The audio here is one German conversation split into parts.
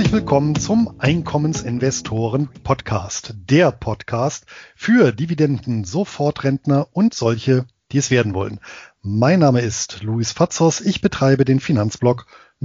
Herzlich willkommen zum Einkommensinvestoren-Podcast. Der Podcast für Dividenden-Sofortrentner und solche, die es werden wollen. Mein Name ist Luis Pfazos. Ich betreibe den Finanzblog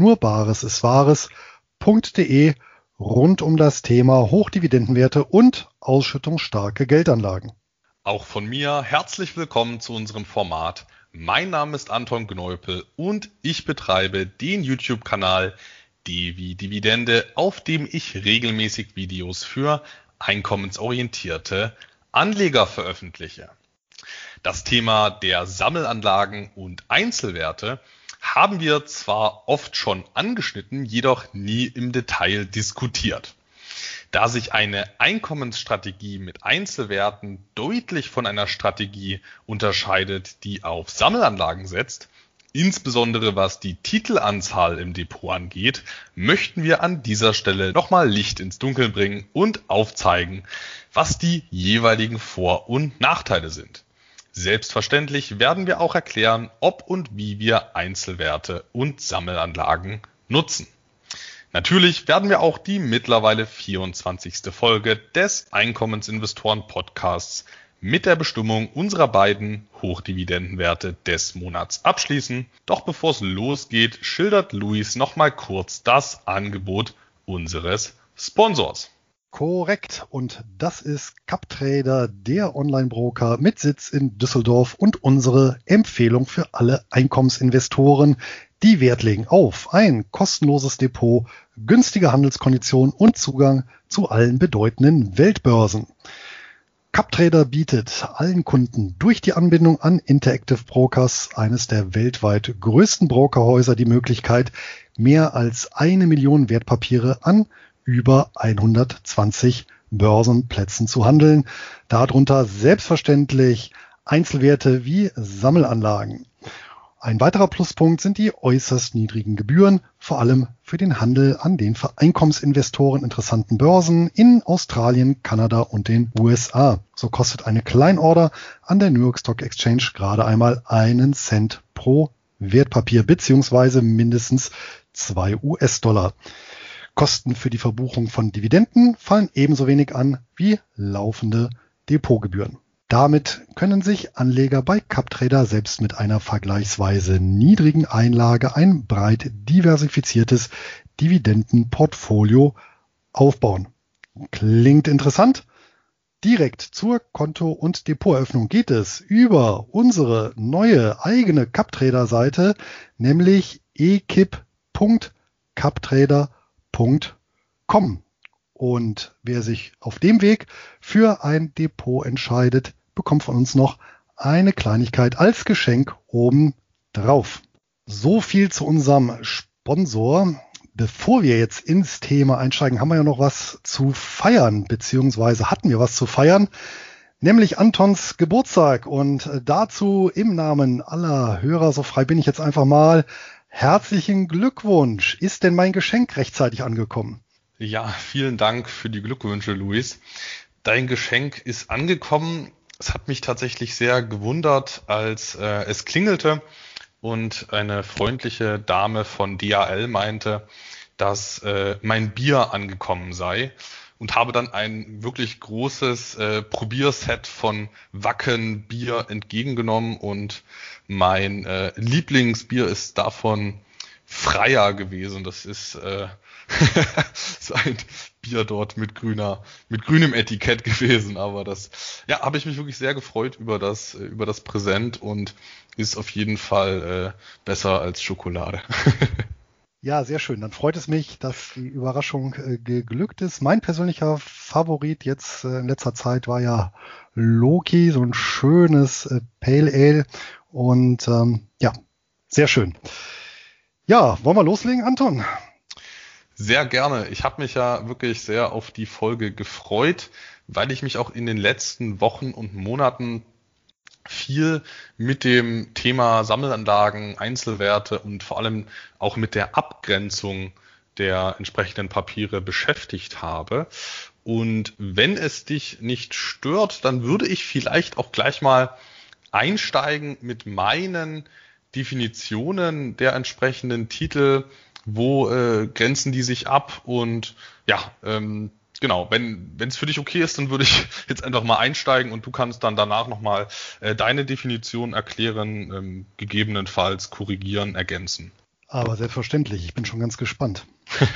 nurbaresistwahres.de rund um das Thema Hochdividendenwerte und ausschüttungsstarke Geldanlagen. Auch von mir herzlich willkommen zu unserem Format. Mein Name ist Anton Gneupel und ich betreibe den YouTube-Kanal Devi Dividende, auf dem ich regelmäßig Videos für einkommensorientierte Anleger veröffentliche. Das Thema der Sammelanlagen und Einzelwerte haben wir zwar oft schon angeschnitten, jedoch nie im Detail diskutiert. Da sich eine Einkommensstrategie mit Einzelwerten deutlich von einer Strategie unterscheidet, die auf Sammelanlagen setzt, insbesondere was die Titelanzahl im Depot angeht, möchten wir an dieser Stelle nochmal Licht ins Dunkeln bringen und aufzeigen, was die jeweiligen Vor- und Nachteile sind. Selbstverständlich werden wir auch erklären, ob und wie wir Einzelwerte und Sammelanlagen nutzen. Natürlich werden wir auch die mittlerweile 24. Folge des Einkommensinvestoren-Podcasts mit der Bestimmung unserer beiden Hochdividendenwerte des Monats abschließen. Doch bevor es losgeht, schildert Luis nochmal kurz das Angebot unseres Sponsors. Korrekt. Und das ist CapTrader, der Online-Broker mit Sitz in Düsseldorf und unsere Empfehlung für alle Einkommensinvestoren, die Wert legen auf ein kostenloses Depot, günstige Handelskonditionen und Zugang zu allen bedeutenden Weltbörsen. CapTrader bietet allen Kunden durch die Anbindung an Interactive Brokers, eines der weltweit größten Brokerhäuser, die Möglichkeit, mehr als 1 Million Wertpapiere an über 120 Börsenplätzen zu handeln. Darunter selbstverständlich Einzelwerte wie Sammelanlagen. Ein weiterer Pluspunkt sind die äußerst niedrigen Gebühren, vor allem für den Handel an den für Einkommensinvestoren interessanten Börsen in Australien, Kanada und den USA. So kostet eine Kleinorder an der New York Stock Exchange gerade einmal 1 Cent pro Wertpapier bzw. mindestens 2 US-Dollar. Kosten für die Verbuchung von Dividenden fallen ebenso wenig an wie laufende Depotgebühren. Damit können sich Anleger bei CapTrader selbst mit einer vergleichsweise niedrigen Einlage ein breit diversifiziertes Dividendenportfolio aufbauen. Klingt interessant? Direkt zur Konto- und Depoteröffnung geht es über unsere neue eigene CapTrader-Seite, nämlich ekip.captrader.com. Und wer sich auf dem Weg für ein Depot entscheidet, bekommt von uns noch eine Kleinigkeit als Geschenk oben drauf. So viel zu unserem Sponsor. Bevor wir jetzt ins Thema einsteigen, haben wir ja noch was zu feiern, beziehungsweise hatten wir was zu feiern, nämlich Antons Geburtstag. Und dazu im Namen aller Hörer, so frei bin ich jetzt einfach mal, herzlichen Glückwunsch. Ist denn mein Geschenk rechtzeitig angekommen? Ja, vielen Dank für die Glückwünsche, Luis. Dein Geschenk ist angekommen. Es hat mich tatsächlich sehr gewundert, als es klingelte und eine freundliche Dame von DHL meinte, dass mein Bier angekommen sei, und habe dann ein wirklich großes Probierset von Wacken Bier entgegengenommen, und mein Lieblingsbier ist davon Freier gewesen. Das ist so ein Bier dort mit grünem Etikett gewesen, aber das, ja, habe ich mich wirklich sehr gefreut über das Präsent, und ist auf jeden Fall besser als Schokolade. Ja, sehr schön. Dann freut es mich, dass die Überraschung geglückt ist. Mein persönlicher Favorit jetzt in letzter Zeit war ja Loki, so ein schönes Pale Ale, und ja, sehr schön. Ja, wollen wir loslegen, Anton? Sehr gerne. Ich habe mich ja wirklich sehr auf die Folge gefreut, weil ich mich auch in den letzten Wochen und Monaten viel mit dem Thema Sammelanlagen, Einzelwerte und vor allem auch mit der Abgrenzung der entsprechenden Papiere beschäftigt habe. Und wenn es dich nicht stört, dann würde ich vielleicht auch gleich mal einsteigen mit meinen Definitionen der entsprechenden Titel Wo grenzen die sich ab? Und ja, genau, wenn es für dich okay ist, dann würde ich jetzt einfach mal einsteigen und du kannst dann danach nochmal deine Definition erklären, gegebenenfalls korrigieren, ergänzen. Aber selbstverständlich, ich bin schon ganz gespannt.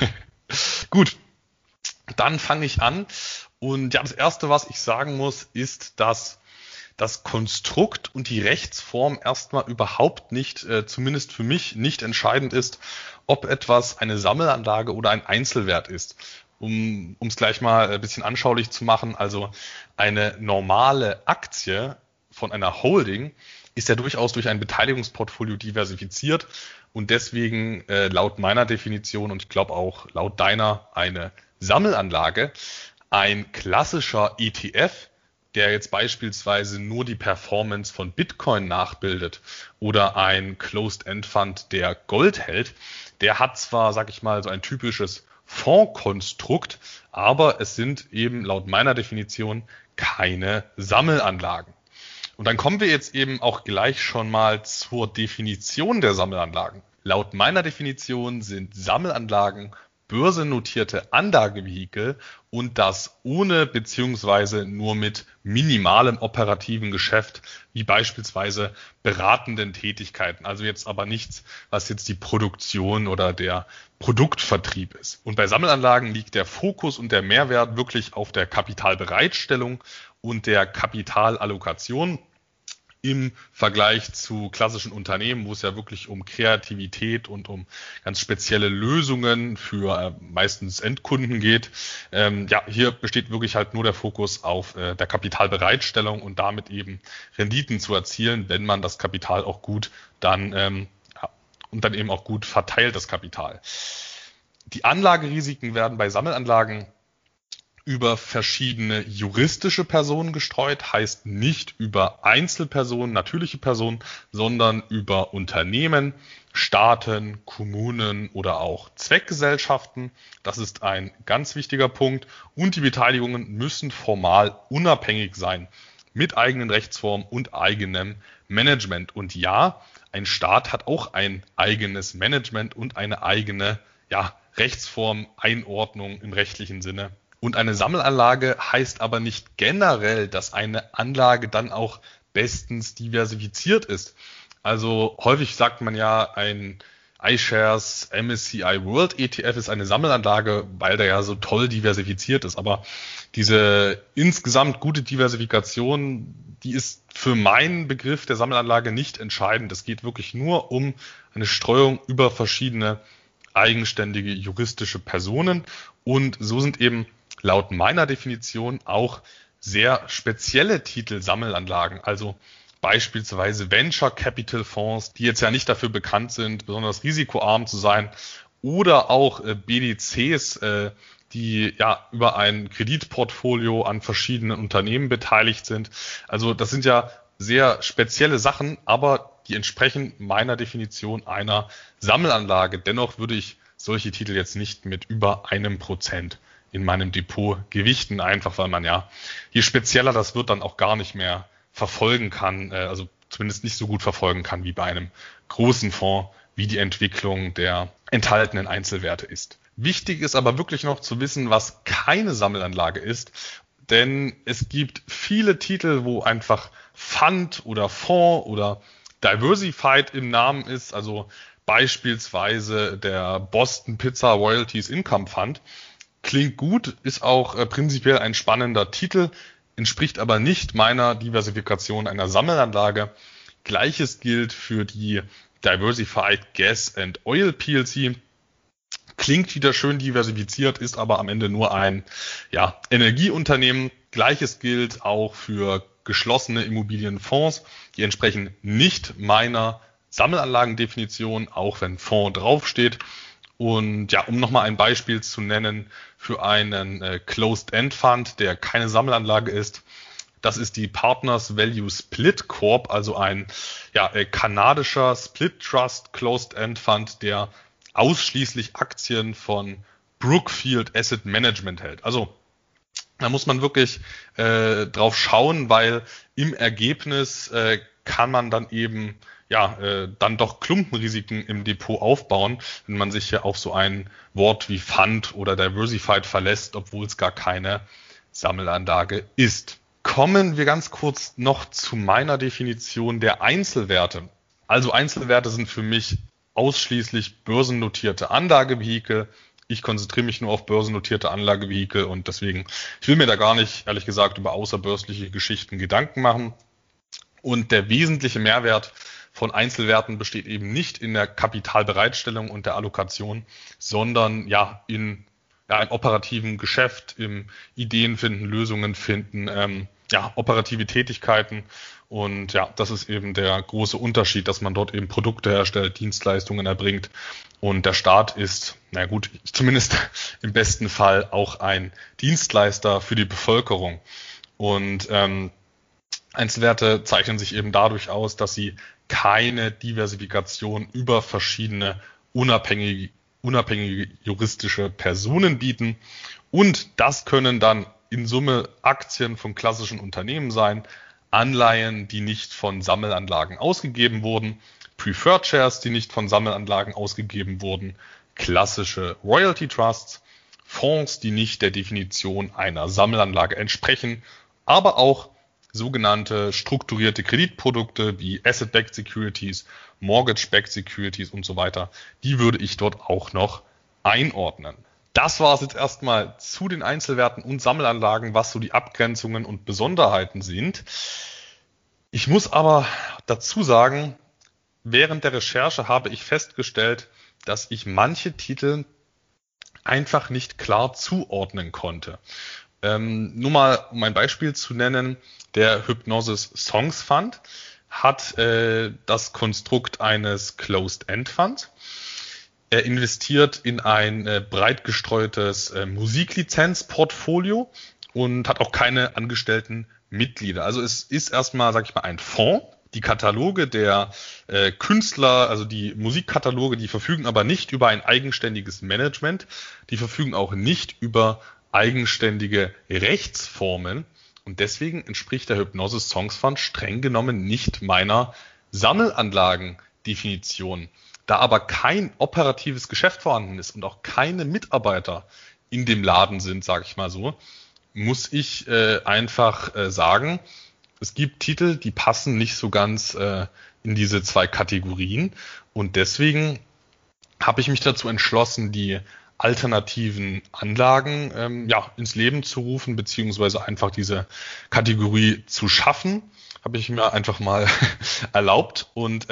Gut, dann fange ich an. Und ja, das Erste, was ich sagen muss, ist, dass das Konstrukt und die Rechtsform erstmal überhaupt nicht, zumindest für mich, nicht entscheidend ist, ob etwas eine Sammelanlage oder ein Einzelwert ist. Um es gleich mal ein bisschen anschaulich zu machen, also eine normale Aktie von einer Holding ist ja durchaus durch ein Beteiligungsportfolio diversifiziert und deswegen laut meiner Definition und ich glaube auch laut deiner eine Sammelanlage. Ein klassischer ETF, der jetzt beispielsweise nur die Performance von Bitcoin nachbildet oder ein Closed-End-Fund, der Gold hält, der hat zwar, sag ich mal, so ein typisches Fondskonstrukt, aber es sind eben laut meiner Definition keine Sammelanlagen. Und dann kommen wir jetzt eben auch gleich schon mal zur Definition der Sammelanlagen. Laut meiner Definition sind Sammelanlagen börsennotierte Anlagevehikel und das ohne beziehungsweise nur mit minimalem operativen Geschäft, wie beispielsweise beratenden Tätigkeiten. Also jetzt aber nichts, was jetzt die Produktion oder der Produktvertrieb ist. Und bei Sammelanlagen liegt der Fokus und der Mehrwert wirklich auf der Kapitalbereitstellung und der Kapitalallokation im Vergleich zu klassischen Unternehmen, wo es ja wirklich um Kreativität und um ganz spezielle Lösungen für meistens Endkunden geht. Ja, hier besteht wirklich halt nur der Fokus auf der Kapitalbereitstellung und damit eben Renditen zu erzielen, wenn man das Kapital auch gut dann und dann eben auch gut verteilt, das Kapital. Die Anlagerisiken werden bei Sammelanlagen über verschiedene juristische Personen gestreut, heißt nicht über Einzelpersonen, natürliche Personen, sondern über Unternehmen, Staaten, Kommunen oder auch Zweckgesellschaften. Das ist ein ganz wichtiger Punkt. Und die Beteiligungen müssen formal unabhängig sein, mit eigenen Rechtsformen und eigenem Management. Und ja, ein Staat hat auch ein eigenes Management und eine eigene Rechtsform, Einordnung im rechtlichen Sinne. Und eine Sammelanlage heißt aber nicht generell, dass eine Anlage dann auch bestens diversifiziert ist. Also häufig sagt man ja, ein iShares MSCI World ETF ist eine Sammelanlage, weil der ja so toll diversifiziert ist. Aber diese insgesamt gute Diversifikation, die ist für meinen Begriff der Sammelanlage nicht entscheidend. Es geht wirklich nur um eine Streuung über verschiedene eigenständige juristische Personen. Und so sind eben laut meiner Definition auch sehr spezielle Titel Sammelanlagen, also beispielsweise Venture Capital Fonds, die jetzt ja nicht dafür bekannt sind, besonders risikoarm zu sein, oder auch BDCs, die ja über ein Kreditportfolio an verschiedenen Unternehmen beteiligt sind. Also das sind ja sehr spezielle Sachen, aber die entsprechen meiner Definition einer Sammelanlage. Dennoch würde ich solche Titel jetzt nicht mit über 1% in meinem Depot gewichten, einfach weil man ja, je spezieller das wird, dann auch gar nicht mehr verfolgen kann, also zumindest nicht so gut verfolgen kann wie bei einem großen Fonds, wie die Entwicklung der enthaltenen Einzelwerte ist. Wichtig ist aber wirklich noch zu wissen, was keine Sammelanlage ist, denn es gibt viele Titel, wo einfach Fund oder Fonds oder Diversified im Namen ist, also beispielsweise der Boston Pizza Royalties Income Fund. Klingt gut, ist auch prinzipiell ein spannender Titel, entspricht aber nicht meiner Diversifikation einer Sammelanlage. Gleiches gilt für die Diversified Gas and Oil PLC. Klingt wieder schön diversifiziert, ist aber am Ende nur ein Energieunternehmen. Gleiches gilt auch für geschlossene Immobilienfonds. Die entsprechen nicht meiner Sammelanlagendefinition, auch wenn Fonds draufsteht. Und ja, um nochmal ein Beispiel zu nennen für einen Closed-End-Fund, der keine Sammelanlage ist, das ist die Partners Value Split Corp, also ein kanadischer Split Trust Closed-End Fund, der ausschließlich Aktien von Brookfield Asset Management hält. Also da muss man wirklich drauf schauen, weil im Ergebnis kann man dann eben dann doch Klumpenrisiken im Depot aufbauen, wenn man sich ja auf so ein Wort wie Fund oder Diversified verlässt, obwohl es gar keine Sammelanlage ist. Kommen wir ganz kurz noch zu meiner Definition der Einzelwerte. Also Einzelwerte sind für mich ausschließlich börsennotierte Anlagevehikel. Ich konzentriere mich nur auf börsennotierte Anlagevehikel und deswegen, ich will mir da gar nicht, ehrlich gesagt, über außerbörsliche Geschichten Gedanken machen. Und der wesentliche Mehrwert von Einzelwerten besteht eben nicht in der Kapitalbereitstellung und der Allokation, sondern im operativen Geschäft, im Ideen finden, Lösungen finden, operative Tätigkeiten. Und ja, das ist eben der große Unterschied, dass man dort eben Produkte herstellt, Dienstleistungen erbringt. Und der Staat ist, zumindest im besten Fall auch ein Dienstleister für die Bevölkerung. Und Einzelwerte zeichnen sich eben dadurch aus, dass sie keine Diversifikation über verschiedene unabhängige juristische Personen bieten. Und das können dann in Summe Aktien von klassischen Unternehmen sein, Anleihen, die nicht von Sammelanlagen ausgegeben wurden, Preferred Shares, die nicht von Sammelanlagen ausgegeben wurden, klassische Royalty Trusts, Fonds, die nicht der Definition einer Sammelanlage entsprechen, aber auch sogenannte strukturierte Kreditprodukte wie Asset-Backed Securities, Mortgage-Backed Securities und so weiter, die würde ich dort auch noch einordnen. Das war es jetzt erstmal zu den Einzelwerten und Sammelanlagen, was so die Abgrenzungen und Besonderheiten sind. Ich muss aber dazu sagen, während der Recherche habe ich festgestellt, dass ich manche Titel einfach nicht klar zuordnen konnte. Nur mal, um ein Beispiel zu nennen, der Hypnosis Songs Fund hat das Konstrukt eines Closed-End Funds. Er investiert in ein breit gestreutes Musiklizenzportfolio und hat auch keine angestellten Mitglieder. Also es ist erstmal, ein Fonds. Die Kataloge der Künstler, also die Musikkataloge, die verfügen aber nicht über ein eigenständiges Management. Die verfügen auch nicht über eigenständige Rechtsformen. Und deswegen entspricht der Hypnosis Songs Fund streng genommen nicht meiner Sammelanlagendefinition. Da aber kein operatives Geschäft vorhanden ist und auch keine Mitarbeiter in dem Laden sind, sage ich mal so, muss ich einfach sagen, es gibt Titel, die passen nicht so ganz in diese zwei Kategorien. Und deswegen habe ich mich dazu entschlossen, die alternativen Anlagen ins Leben zu rufen, beziehungsweise einfach diese Kategorie zu schaffen. Habe ich mir einfach mal erlaubt und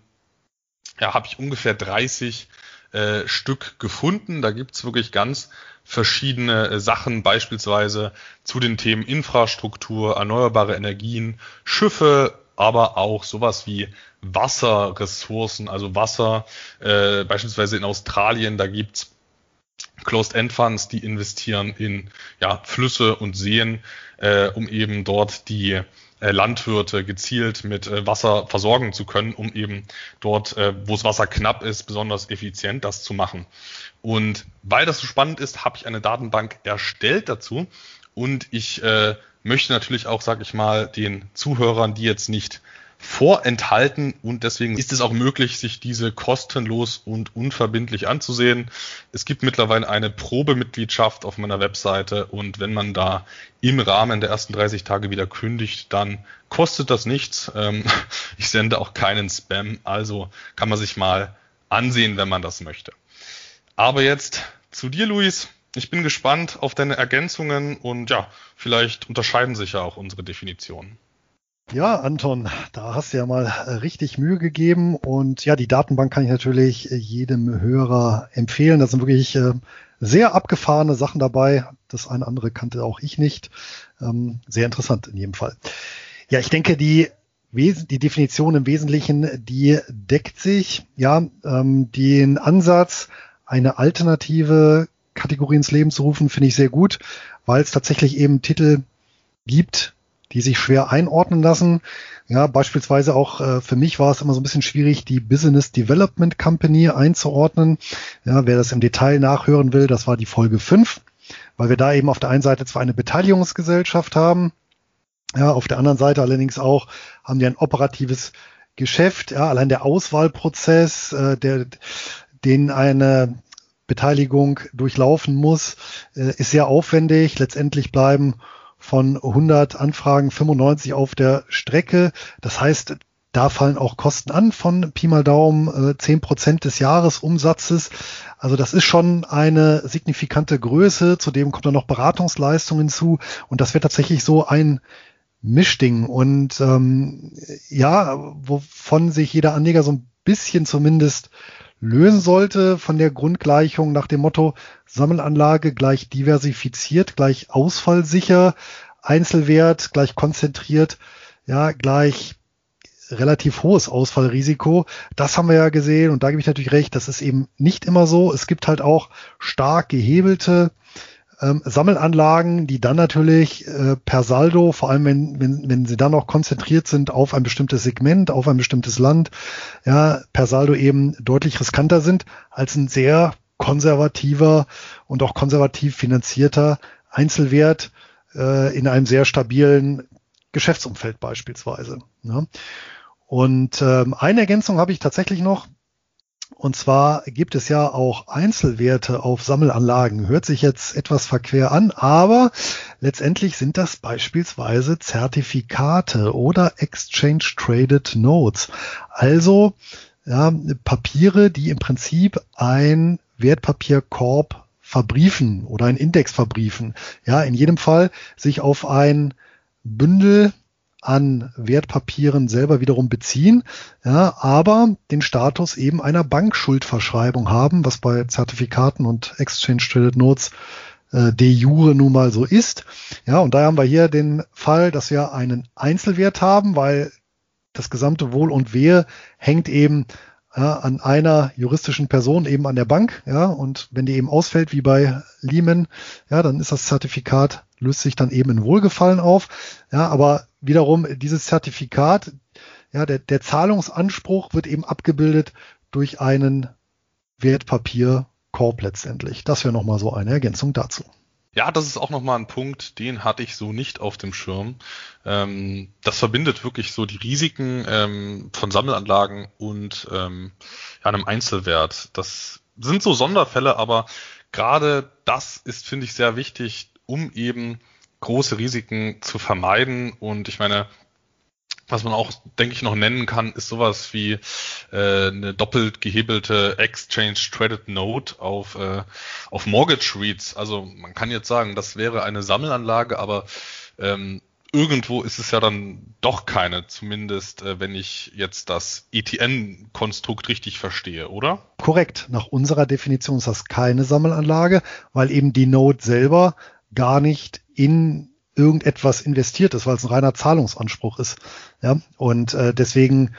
habe ich ungefähr 30 Stück gefunden. Da gibt's wirklich ganz verschiedene Sachen, beispielsweise zu den Themen Infrastruktur, erneuerbare Energien, Schiffe, aber auch sowas wie Wasserressourcen, also Wasser, beispielsweise in Australien, da gibt's Closed-End-Funds, die investieren in Flüsse und Seen, um eben dort die Landwirte gezielt mit Wasser versorgen zu können, um eben dort, wo das Wasser knapp ist, besonders effizient das zu machen. Und weil das so spannend ist, habe ich eine Datenbank erstellt dazu. Und ich möchte natürlich auch, den Zuhörern, die jetzt nicht vorenthalten, und deswegen ist es auch möglich, sich diese kostenlos und unverbindlich anzusehen. Es gibt mittlerweile eine Probemitgliedschaft auf meiner Webseite und wenn man da im Rahmen der ersten 30 Tage wieder kündigt, dann kostet das nichts. Ich sende auch keinen Spam, also kann man sich mal ansehen, wenn man das möchte. Aber jetzt zu dir, Luis. Ich bin gespannt auf deine Ergänzungen und vielleicht unterscheiden sich ja auch unsere Definitionen. Ja, Anton, da hast du ja mal richtig Mühe gegeben und die Datenbank kann ich natürlich jedem Hörer empfehlen. Da sind wirklich sehr abgefahrene Sachen dabei. Das eine andere kannte auch ich nicht. Sehr interessant in jedem Fall. Ja, ich denke, die Definition im Wesentlichen, die deckt sich. Den Ansatz, eine alternative Kategorie ins Leben zu rufen, finde ich sehr gut, weil es tatsächlich eben Titel gibt, die sich schwer einordnen lassen. Ja, beispielsweise auch für mich war es immer so ein bisschen schwierig, die Business Development Company einzuordnen. Ja, wer das im Detail nachhören will, das war die Folge 5, weil wir da eben auf der einen Seite zwar eine Beteiligungsgesellschaft haben, auf der anderen Seite allerdings auch haben die ein operatives Geschäft, ja, allein der Auswahlprozess, den eine Beteiligung durchlaufen muss, ist sehr aufwendig. Letztendlich bleiben von 100 Anfragen 95 auf der Strecke. Das heißt, da fallen auch Kosten an von Pi mal Daumen 10% des Jahresumsatzes. Also das ist schon eine signifikante Größe. Zudem kommt dann noch Beratungsleistung hinzu. Und das wird tatsächlich so ein Mischding. Und wovon sich jeder Anleger so ein bisschen zumindest lösen sollte von der Grundgleichung nach dem Motto Sammelanlage gleich diversifiziert, gleich ausfallsicher, Einzelwert gleich konzentriert, ja, gleich relativ hohes Ausfallrisiko. Das haben wir ja gesehen und da gebe ich natürlich recht, das ist eben nicht immer so. Es gibt halt auch stark gehebelte Sammelanlagen, die dann natürlich per Saldo, vor allem wenn sie dann noch konzentriert sind auf ein bestimmtes Segment, auf ein bestimmtes Land, ja, per Saldo eben deutlich riskanter sind als ein sehr konservativer und auch konservativ finanzierter Einzelwert in einem sehr stabilen Geschäftsumfeld beispielsweise. Ne? Und eine Ergänzung habe ich tatsächlich noch. Und zwar gibt es ja auch Einzelwerte auf Sammelanlagen. Hört sich jetzt etwas verquer an, aber letztendlich sind das beispielsweise Zertifikate oder Exchange Traded Notes. Also ja, Papiere, die im Prinzip ein Wertpapierkorb verbriefen oder ein Index verbriefen. Ja, in jedem Fall sich auf ein Bündel an Wertpapieren selber wiederum beziehen, ja, aber den Status eben einer Bankschuldverschreibung haben, was bei Zertifikaten und Exchange Traded Notes de jure nun mal so ist. Ja, und da haben wir hier den Fall, dass wir einen Einzelwert haben, weil das gesamte Wohl und Wehe hängt eben an einer juristischen Person, eben an der Bank, ja, und wenn die eben ausfällt, wie bei Lehman, ja, dann ist das Zertifikat, löst sich dann eben in Wohlgefallen auf, ja, aber wiederum dieses Zertifikat, ja, der Zahlungsanspruch wird eben abgebildet durch einen Wertpapierkorb letztendlich. Das wäre nochmal so eine Ergänzung dazu. Ja, das ist auch nochmal ein Punkt, den hatte ich so nicht auf dem Schirm. Das verbindet wirklich so die Risiken von Sammelanlagen und einem Einzelwert. Das sind so Sonderfälle, aber gerade das ist, finde ich, sehr wichtig, um eben große Risiken zu vermeiden. Und ich meine, was man auch, denke ich, noch nennen kann, ist sowas wie eine doppelt gehebelte Exchange Traded Note auf Mortgage REITs. Also man kann jetzt sagen, das wäre eine Sammelanlage, aber irgendwo ist es ja dann doch keine, zumindest wenn ich jetzt das ETN-Konstrukt richtig verstehe, oder? Korrekt. Nach unserer Definition ist das keine Sammelanlage, weil eben die Note selber gar nicht in irgendetwas investiert ist, weil es ein reiner Zahlungsanspruch ist. Ja, und deswegen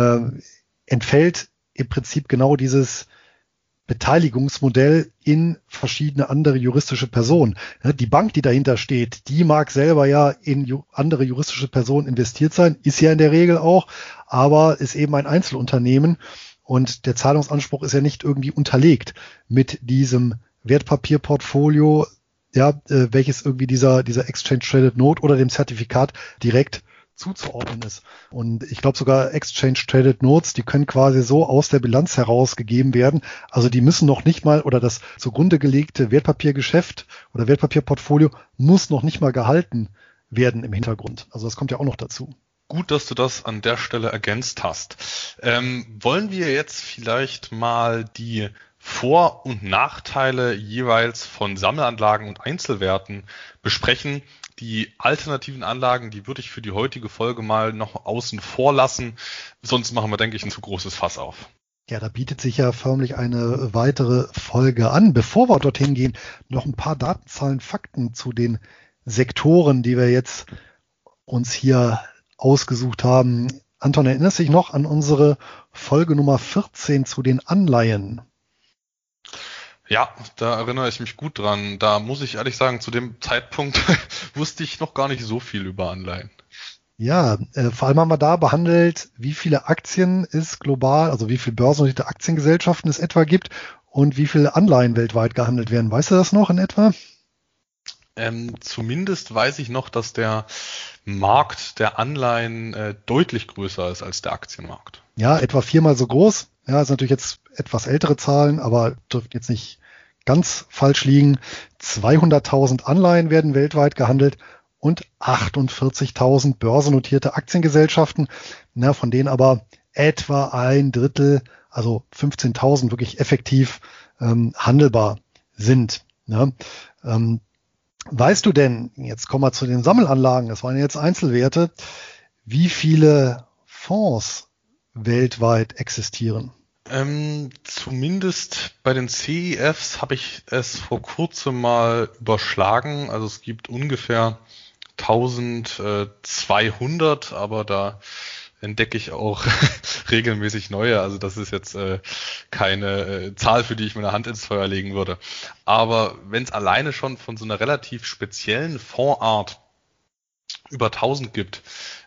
entfällt im Prinzip genau dieses Beteiligungsmodell in verschiedene andere juristische Personen. Ja, die Bank, die dahinter steht, die mag selber ja in andere juristische Personen investiert sein, ist ja in der Regel auch, aber ist eben ein Einzelunternehmen und der Zahlungsanspruch ist ja nicht irgendwie unterlegt mit diesem Wertpapierportfolio, ja, welches irgendwie dieser Exchange Traded Note oder dem Zertifikat direkt zuzuordnen ist. Und ich glaube sogar Exchange Traded Notes, die können quasi so aus der Bilanz herausgegeben werden. Also die müssen noch nicht mal, oder das zugrunde gelegte Wertpapiergeschäft oder Wertpapierportfolio muss noch nicht mal gehalten werden im Hintergrund. Also das kommt ja auch noch dazu. Gut, dass du das an der Stelle ergänzt hast. Wollen wir jetzt vielleicht mal die Vor- und Nachteile jeweils von Sammelanlagen und Einzelwerten besprechen? Die alternativen Anlagen, die würde ich für die heutige Folge mal noch außen vor lassen. Sonst machen wir, denke ich, ein zu großes Fass auf. Ja, da bietet sich ja förmlich eine weitere Folge an. Bevor wir dorthin gehen, noch ein paar Datenzahlen, Fakten zu den Sektoren, die wir jetzt uns hier ausgesucht haben. Anton, erinnerst du dich noch an unsere Folge Nummer 14 zu den Anleihen? Ja, da erinnere ich mich gut dran. Da muss ich ehrlich sagen, zu dem Zeitpunkt wusste ich noch gar nicht so viel über Anleihen. Ja, vor allem haben wir da behandelt, wie viele Aktien es global, also wie viele börsennotierte Aktiengesellschaften es etwa gibt und wie viele Anleihen weltweit gehandelt werden. Weißt du das noch in etwa? Zumindest weiß ich noch, dass der Markt der Anleihen deutlich größer ist als der Aktienmarkt. Ja, etwa 4-mal so groß. Ja, ist natürlich jetzt etwas ältere Zahlen, aber dürften jetzt nicht ganz falsch liegen. 200.000 Anleihen werden weltweit gehandelt und 48.000 börsennotierte Aktiengesellschaften, von denen aber etwa ein Drittel, also 15.000 wirklich effektiv handelbar sind. Ne? Weißt du denn, jetzt kommen wir zu den Sammelanlagen, das waren jetzt Einzelwerte, wie viele Fonds weltweit existieren? Zumindest bei den CEFs habe ich es vor kurzem mal überschlagen. Also es gibt ungefähr 1200, aber da entdecke ich auch regelmäßig neue. Also das ist jetzt keine Zahl, für die ich meine Hand ins Feuer legen würde. Aber wenn es alleine schon von so einer relativ speziellen Fondsart über 1000 gibt,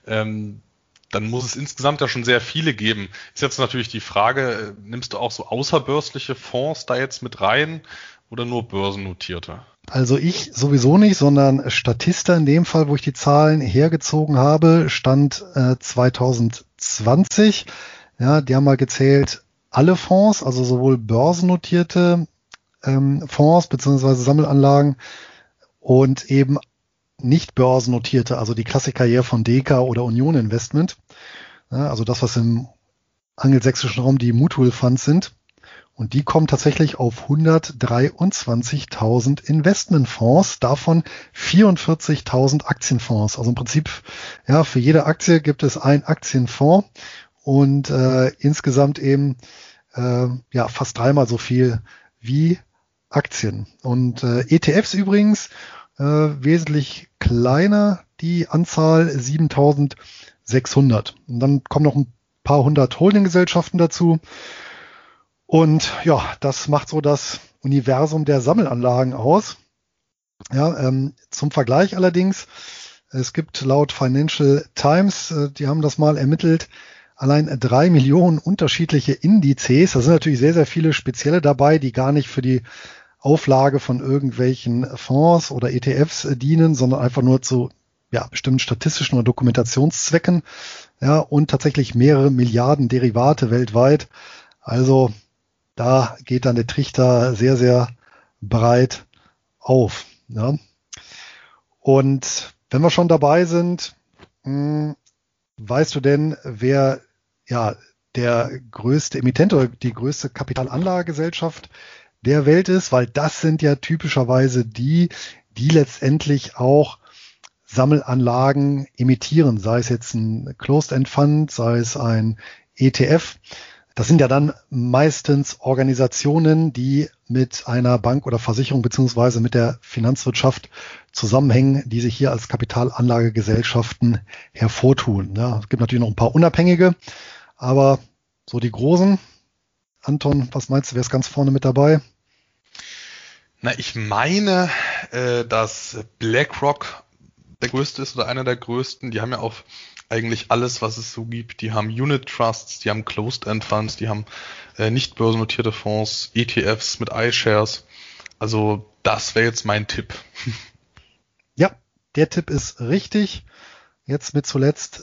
dann muss es insgesamt ja schon sehr viele geben. Ist jetzt natürlich die Frage, nimmst du auch so außerbörsliche Fonds da jetzt mit rein oder nur börsennotierte? Also ich sowieso nicht, sondern Statista in dem Fall, wo ich die Zahlen hergezogen habe, stand 2020. Ja, die haben mal gezählt alle Fonds, also sowohl börsennotierte Fonds bzw. Sammelanlagen und eben nicht börsennotierte, also die Klassiker hier von Deka oder Union Investment. Ja, also das, was im angelsächsischen Raum die Mutual Funds sind. Und die kommen tatsächlich auf 123.000 Investmentfonds, davon 44.000 Aktienfonds. Also im Prinzip, ja, für jede Aktie gibt es einen Aktienfonds und insgesamt eben fast 3-mal so viel wie Aktien. Und ETFs übrigens wesentlich kleiner, die Anzahl 7.600. Und dann kommen noch ein paar hundert Holdinggesellschaften dazu. Und ja, das macht so das Universum der Sammelanlagen aus. Ja, zum Vergleich allerdings, es gibt laut Financial Times, die haben das mal ermittelt, allein 3 Millionen unterschiedliche Indizes. Da sind natürlich sehr, sehr viele spezielle dabei, die gar nicht für die Auflage von irgendwelchen Fonds oder ETFs dienen, sondern einfach nur zu bestimmten statistischen oder Dokumentationszwecken. Ja, und tatsächlich mehrere Milliarden Derivate weltweit. Also da geht dann der Trichter sehr, sehr breit auf. Ja. Und wenn wir schon dabei sind, weißt du denn, wer der größte Emittent oder die größte Kapitalanlagegesellschaft der Welt ist? Weil das sind ja typischerweise die letztendlich auch Sammelanlagen emittieren, sei es jetzt ein Closed-End Fund, sei es ein ETF. Das sind ja dann meistens Organisationen, die mit einer Bank oder Versicherung beziehungsweise mit der Finanzwirtschaft zusammenhängen, die sich hier als Kapitalanlagegesellschaften hervortun. Ja, es gibt natürlich noch ein paar unabhängige, aber so die großen. Anton, was meinst du, wer ist ganz vorne mit dabei? Na, ich meine, dass BlackRock der größte ist oder einer der größten. Die haben ja auch eigentlich alles, was es so gibt. Die haben Unit Trusts, die haben Closed-End Funds, die haben nicht börsennotierte Fonds, ETFs mit iShares. Also das wäre jetzt mein Tipp. Ja, der Tipp ist richtig. Jetzt mit zuletzt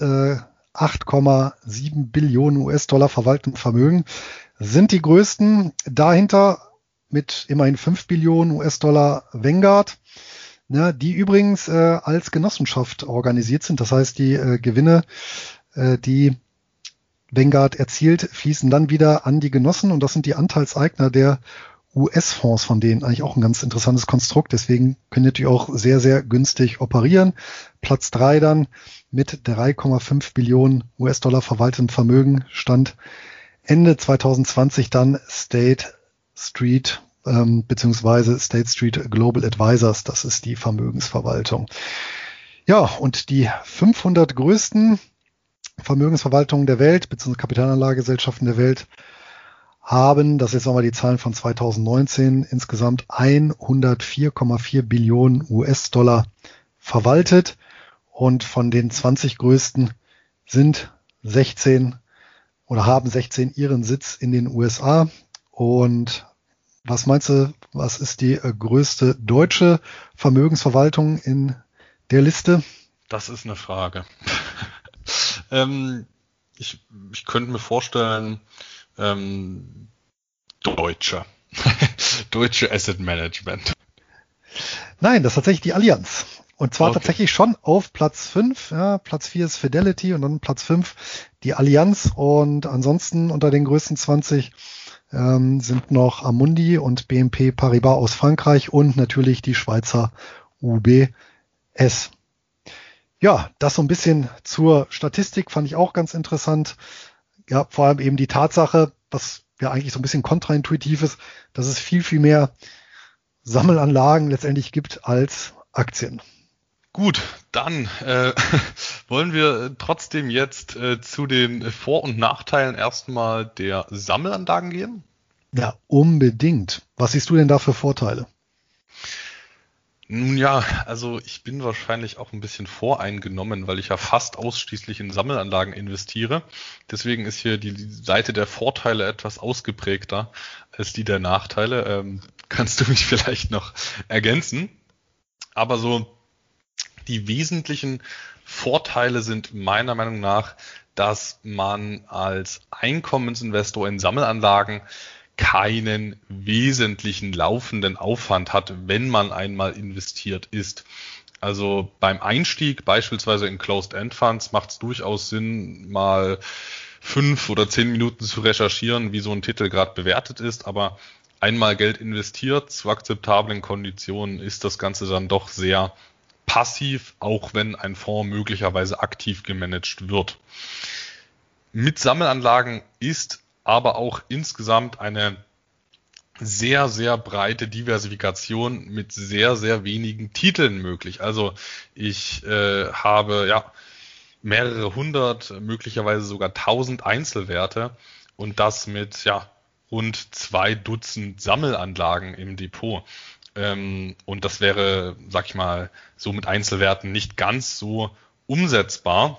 8,7 Billionen US-Dollar verwaltetem Vermögen sind die größten. Dahinter mit immerhin 5 Billionen US-Dollar Vanguard. Ja, die übrigens als Genossenschaft organisiert sind. Das heißt, die Gewinne, die Vanguard erzielt, fließen dann wieder an die Genossen und das sind die Anteilseigner der US-Fonds von denen. Eigentlich auch ein ganz interessantes Konstrukt. Deswegen können die natürlich auch sehr, sehr günstig operieren. Platz 3 dann mit 3,5 Billionen US-Dollar verwaltetem Vermögen stand Ende 2020 dann State Street beziehungsweise State Street Global Advisors, das ist die Vermögensverwaltung. Ja, und die 500 größten Vermögensverwaltungen der Welt, beziehungsweise Kapitalanlagegesellschaften der Welt, haben, das ist jetzt nochmal die Zahlen von 2019, insgesamt 104,4 Billionen US-Dollar verwaltet. Und von den 20 größten sind 16 oder haben 16 ihren Sitz in den USA und Was meinst du, was ist die größte deutsche Vermögensverwaltung in der Liste? Das ist eine Frage. Ich könnte mir vorstellen, Deutsche. Deutsche Asset Management. Nein, das ist tatsächlich die Allianz. Und zwar Okay. tatsächlich schon auf Platz 5. Ja, Platz 4 ist Fidelity und dann Platz 5 die Allianz. Und ansonsten unter den größten 20 sind noch Amundi und BNP Paribas aus Frankreich und natürlich die Schweizer UBS. Ja, das so ein bisschen zur Statistik fand ich auch ganz interessant. Ja, vor allem eben die Tatsache, was ja eigentlich so ein bisschen kontraintuitiv ist, dass es viel, viel mehr Sammelanlagen letztendlich gibt als Aktien. Gut, dann wollen wir trotzdem jetzt zu den Vor- und Nachteilen erstmal der Sammelanlagen gehen. Ja, unbedingt. Was siehst du denn da für Vorteile? Nun ja, also ich bin wahrscheinlich auch ein bisschen voreingenommen, weil ich ja fast ausschließlich in Sammelanlagen investiere. Deswegen ist hier die Seite der Vorteile etwas ausgeprägter als die der Nachteile. Kannst du mich vielleicht noch ergänzen? Aber so die wesentlichen Vorteile sind meiner Meinung nach, dass man als Einkommensinvestor in Sammelanlagen keinen wesentlichen laufenden Aufwand hat, wenn man einmal investiert ist. Also beim Einstieg beispielsweise in Closed-End-Funds macht es durchaus Sinn, mal 5 oder 10 Minuten zu recherchieren, wie so ein Titel gerade bewertet ist, aber einmal Geld investiert zu akzeptablen Konditionen ist das Ganze dann doch sehr passiv, auch wenn ein Fonds möglicherweise aktiv gemanagt wird. Mit Sammelanlagen ist aber auch insgesamt eine sehr, sehr breite Diversifikation mit sehr, sehr wenigen Titeln möglich. Also ich habe ja mehrere hundert, möglicherweise sogar 1000 Einzelwerte und das mit ja rund 2 Dutzend Sammelanlagen im Depot. Und das wäre, sag ich mal, so mit Einzelwerten nicht ganz so umsetzbar.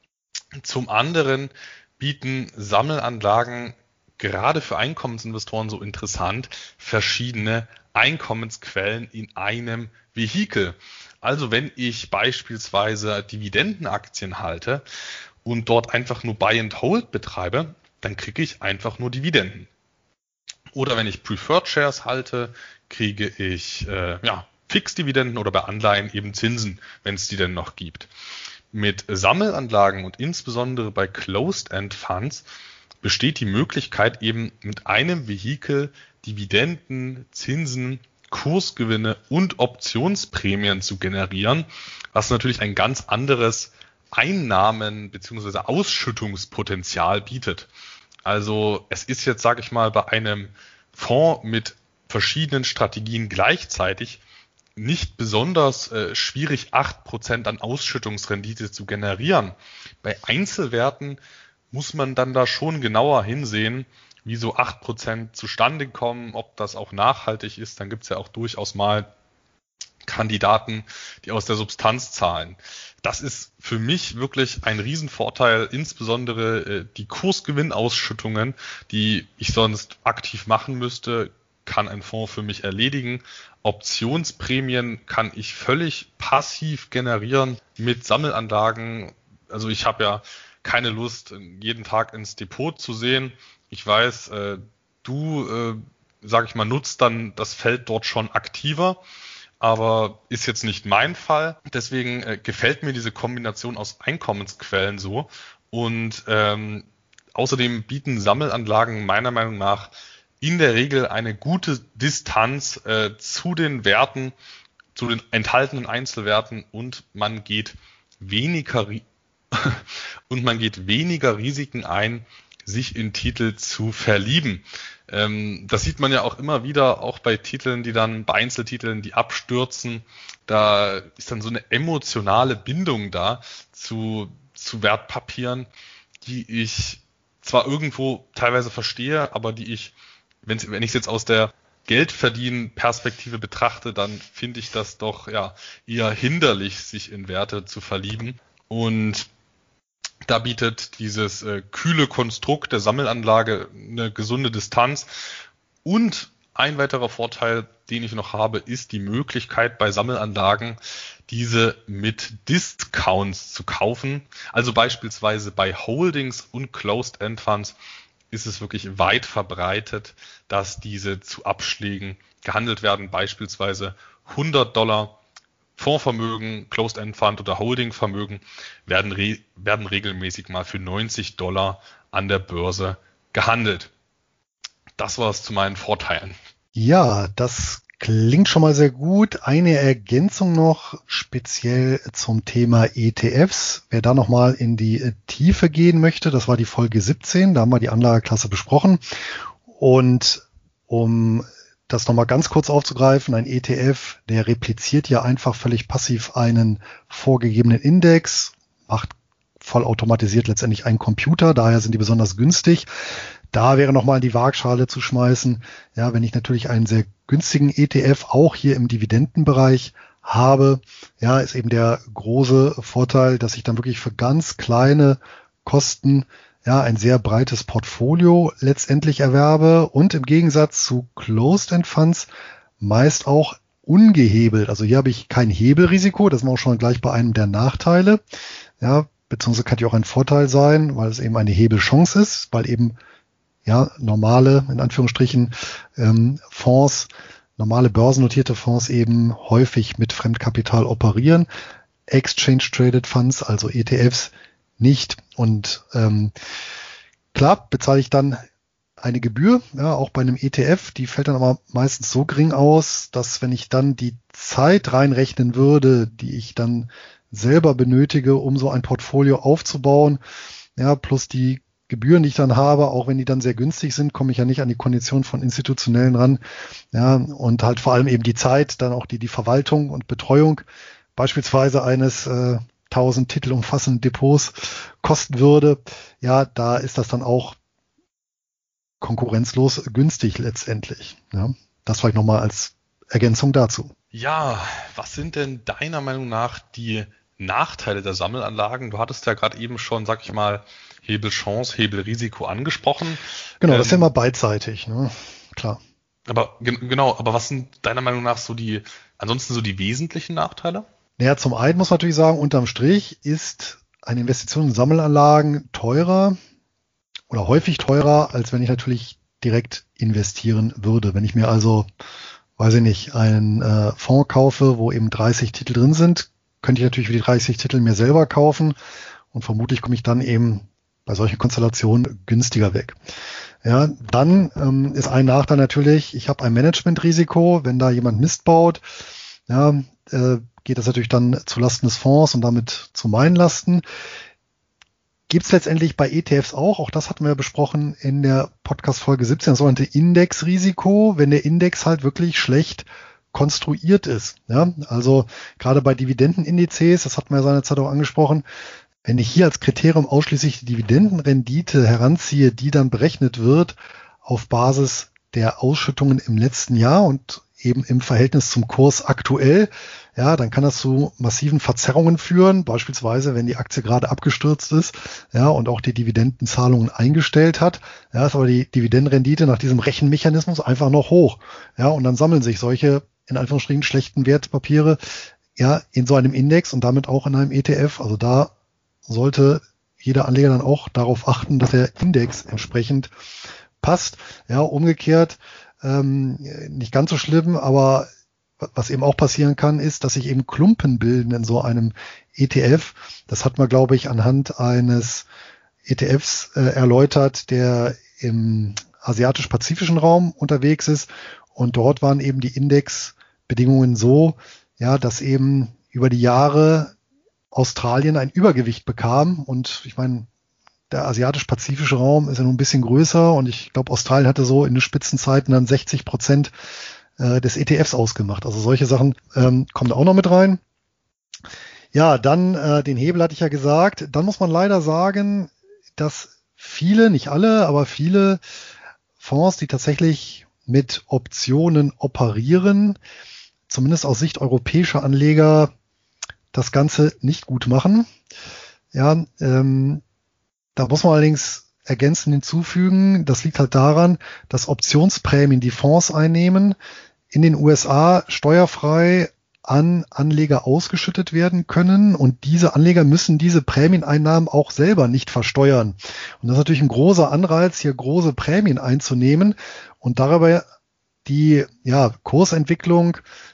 Zum anderen bieten Sammelanlagen gerade für Einkommensinvestoren so interessant, verschiedene Einkommensquellen in einem Vehikel. Also wenn ich beispielsweise Dividendenaktien halte und dort einfach nur Buy and Hold betreibe, dann kriege ich einfach nur Dividenden. Oder wenn ich Preferred Shares halte, kriege ich Fixdividenden oder bei Anleihen eben Zinsen, wenn es die denn noch gibt. Mit Sammelanlagen und insbesondere bei Closed-End Funds besteht die Möglichkeit eben mit einem Vehikel Dividenden, Zinsen, Kursgewinne und Optionsprämien zu generieren, was natürlich ein ganz anderes Einnahmen- bzw. Ausschüttungspotenzial bietet. Also es ist jetzt, sage ich mal, bei einem Fonds mit verschiedenen Strategien gleichzeitig nicht besonders schwierig, 8% an Ausschüttungsrendite zu generieren. Bei Einzelwerten muss man dann da schon genauer hinsehen, wie so 8% zustande kommen, ob das auch nachhaltig ist. Dann gibt es ja auch durchaus mal Kandidaten, die aus der Substanz zahlen. Das ist für mich wirklich ein Riesenvorteil, insbesondere die Kursgewinnausschüttungen, die ich sonst aktiv machen müsste, kann ein Fonds für mich erledigen. Optionsprämien kann ich völlig passiv generieren mit Sammelanlagen. Also ich habe ja keine Lust, jeden Tag ins Depot zu sehen. Ich weiß, sag ich mal, nutzt dann das Feld dort schon aktiver, aber ist jetzt nicht mein Fall. Deswegen gefällt mir diese Kombination aus Einkommensquellen so. Und außerdem bieten Sammelanlagen meiner Meinung nach in der Regel eine gute Distanz zu den Werten, zu den enthaltenen Einzelwerten und man geht weniger Risiken ein, sich in Titel zu verlieben. Das sieht man ja auch immer wieder, auch bei Titeln, bei Einzeltiteln, die abstürzen. Da ist dann so eine emotionale Bindung da zu Wertpapieren, die ich zwar irgendwo teilweise verstehe, aber die ich, wenn ich es jetzt aus der Geldverdienen-Perspektive betrachte, dann finde ich das doch ja eher hinderlich, sich in Werte zu verlieben. Und da bietet dieses kühle Konstrukt der Sammelanlage eine gesunde Distanz und Ein weiterer Vorteil, den ich noch habe, ist die Möglichkeit bei Sammelanlagen, diese mit Discounts zu kaufen. Also beispielsweise bei Holdings und Closed-End Funds ist es wirklich weit verbreitet, dass diese zu Abschlägen gehandelt werden. Beispielsweise $100 Fondsvermögen, Closed-End Fund oder Holding-Vermögen werden regelmäßig mal für $90 an der Börse gehandelt. Das war es zu meinen Vorteilen. Ja, das klingt schon mal sehr gut. Eine Ergänzung noch speziell zum Thema ETFs. Wer da nochmal in die Tiefe gehen möchte, das war die Folge 17, da haben wir die Anlageklasse besprochen. Und um das nochmal ganz kurz aufzugreifen, ein ETF, der repliziert ja einfach völlig passiv einen vorgegebenen Index, macht vollautomatisiert letztendlich ein Computer, daher sind die besonders günstig. Da wäre nochmal in die Waagschale zu schmeißen, ja, wenn ich natürlich einen sehr günstigen ETF auch hier im Dividendenbereich habe, ja, ist eben der große Vorteil, dass ich dann wirklich für ganz kleine Kosten ja ein sehr breites Portfolio letztendlich erwerbe und im Gegensatz zu Closed-End Funds meist auch ungehebelt. Also hier habe ich kein Hebelrisiko, das ist auch schon gleich bei einem der Nachteile, ja, beziehungsweise kann ja auch ein Vorteil sein, weil es eben eine Hebelchance ist, weil eben ja normale, in Anführungsstrichen, Fonds, normale börsennotierte Fonds eben häufig mit Fremdkapital operieren. Exchange-Traded Funds, also ETFs, nicht. Und klar bezahle ich dann eine Gebühr, ja, auch bei einem ETF, die fällt dann aber meistens so gering aus, dass wenn ich dann die Zeit reinrechnen würde, die ich dann selber benötige, um so ein Portfolio aufzubauen, ja, plus die Gebühren, die ich dann habe, auch wenn die dann sehr günstig sind, komme ich ja nicht an die Konditionen von Institutionellen ran, ja, und halt vor allem eben die Zeit, dann auch die Verwaltung und Betreuung beispielsweise eines 1000 Titel umfassenden Depots kosten würde, ja, da ist das dann auch konkurrenzlos günstig letztendlich. Ja, das vielleicht nochmal als Ergänzung dazu. Ja, was sind denn deiner Meinung nach die Nachteile der Sammelanlagen? Du hattest ja gerade eben schon, sag ich mal, Hebelchance, Hebelrisiko angesprochen. Genau, das ist ja immer beidseitig, ne? Klar. Aber genau, aber was sind deiner Meinung nach ansonsten so die wesentlichen Nachteile? Naja, zum einen muss man natürlich sagen, unterm Strich ist eine Investition in Sammelanlagen teurer oder häufig teurer, als wenn ich natürlich direkt investieren würde. Wenn ich mir also, weiß ich nicht, einen Fonds kaufe, wo eben 30 Titel drin sind, könnte ich natürlich für die 30 Titel mir selber kaufen und vermutlich komme ich dann eben bei solchen Konstellationen günstiger weg. Ja, dann ist ein Nachteil natürlich, ich habe ein Managementrisiko, wenn da jemand Mist baut, ja, geht das natürlich dann zulasten des Fonds und damit zu meinen Lasten. Gibt es letztendlich bei ETFs auch das hatten wir besprochen in der Podcast-Folge 17, das sogenannte Indexrisiko, wenn der Index halt wirklich schlecht konstruiert ist. Ja, also gerade bei Dividendenindizes, das hatten wir ja seinerzeit auch angesprochen, wenn ich hier als Kriterium ausschließlich die Dividendenrendite heranziehe, die dann berechnet wird auf Basis der Ausschüttungen im letzten Jahr und eben im Verhältnis zum Kurs aktuell, ja, dann kann das zu massiven Verzerrungen führen, beispielsweise wenn die Aktie gerade abgestürzt ist, ja, und auch die Dividendenzahlungen eingestellt hat, ja, ist aber die Dividendenrendite nach diesem Rechenmechanismus einfach noch hoch, ja, und dann sammeln sich solche, in Anführungsstrichen, schlechten Wertpapiere, ja, in so einem Index und damit auch in einem ETF, also da sollte jeder Anleger dann auch darauf achten, dass der Index entsprechend passt, ja, umgekehrt, nicht ganz so schlimm, aber was eben auch passieren kann, ist, dass sich eben Klumpen bilden in so einem ETF. Das hat man, glaube ich, anhand eines ETFs erläutert, der im asiatisch-pazifischen Raum unterwegs ist. Und dort waren eben die Indexbedingungen so, ja, dass eben über die Jahre Australien ein Übergewicht bekam. Und ich meine, der asiatisch-pazifische Raum ist ja nun ein bisschen größer und ich glaube, Australien hatte so in den Spitzenzeiten dann 60% des ETFs ausgemacht. Also solche Sachen kommen da auch noch mit rein. Ja, dann den Hebel hatte ich ja gesagt. Dann muss man leider sagen, dass viele, nicht alle, aber viele Fonds, die tatsächlich mit Optionen operieren, zumindest aus Sicht europäischer Anleger, das Ganze nicht gut machen. Ja, da muss man allerdings ergänzend hinzufügen, das liegt halt daran, dass Optionsprämien, die Fonds einnehmen, in den USA steuerfrei an Anleger ausgeschüttet werden können und diese Anleger müssen diese Prämieneinnahmen auch selber nicht versteuern. Und das ist natürlich ein großer Anreiz, hier große Prämien einzunehmen und darüber die Kursentwicklung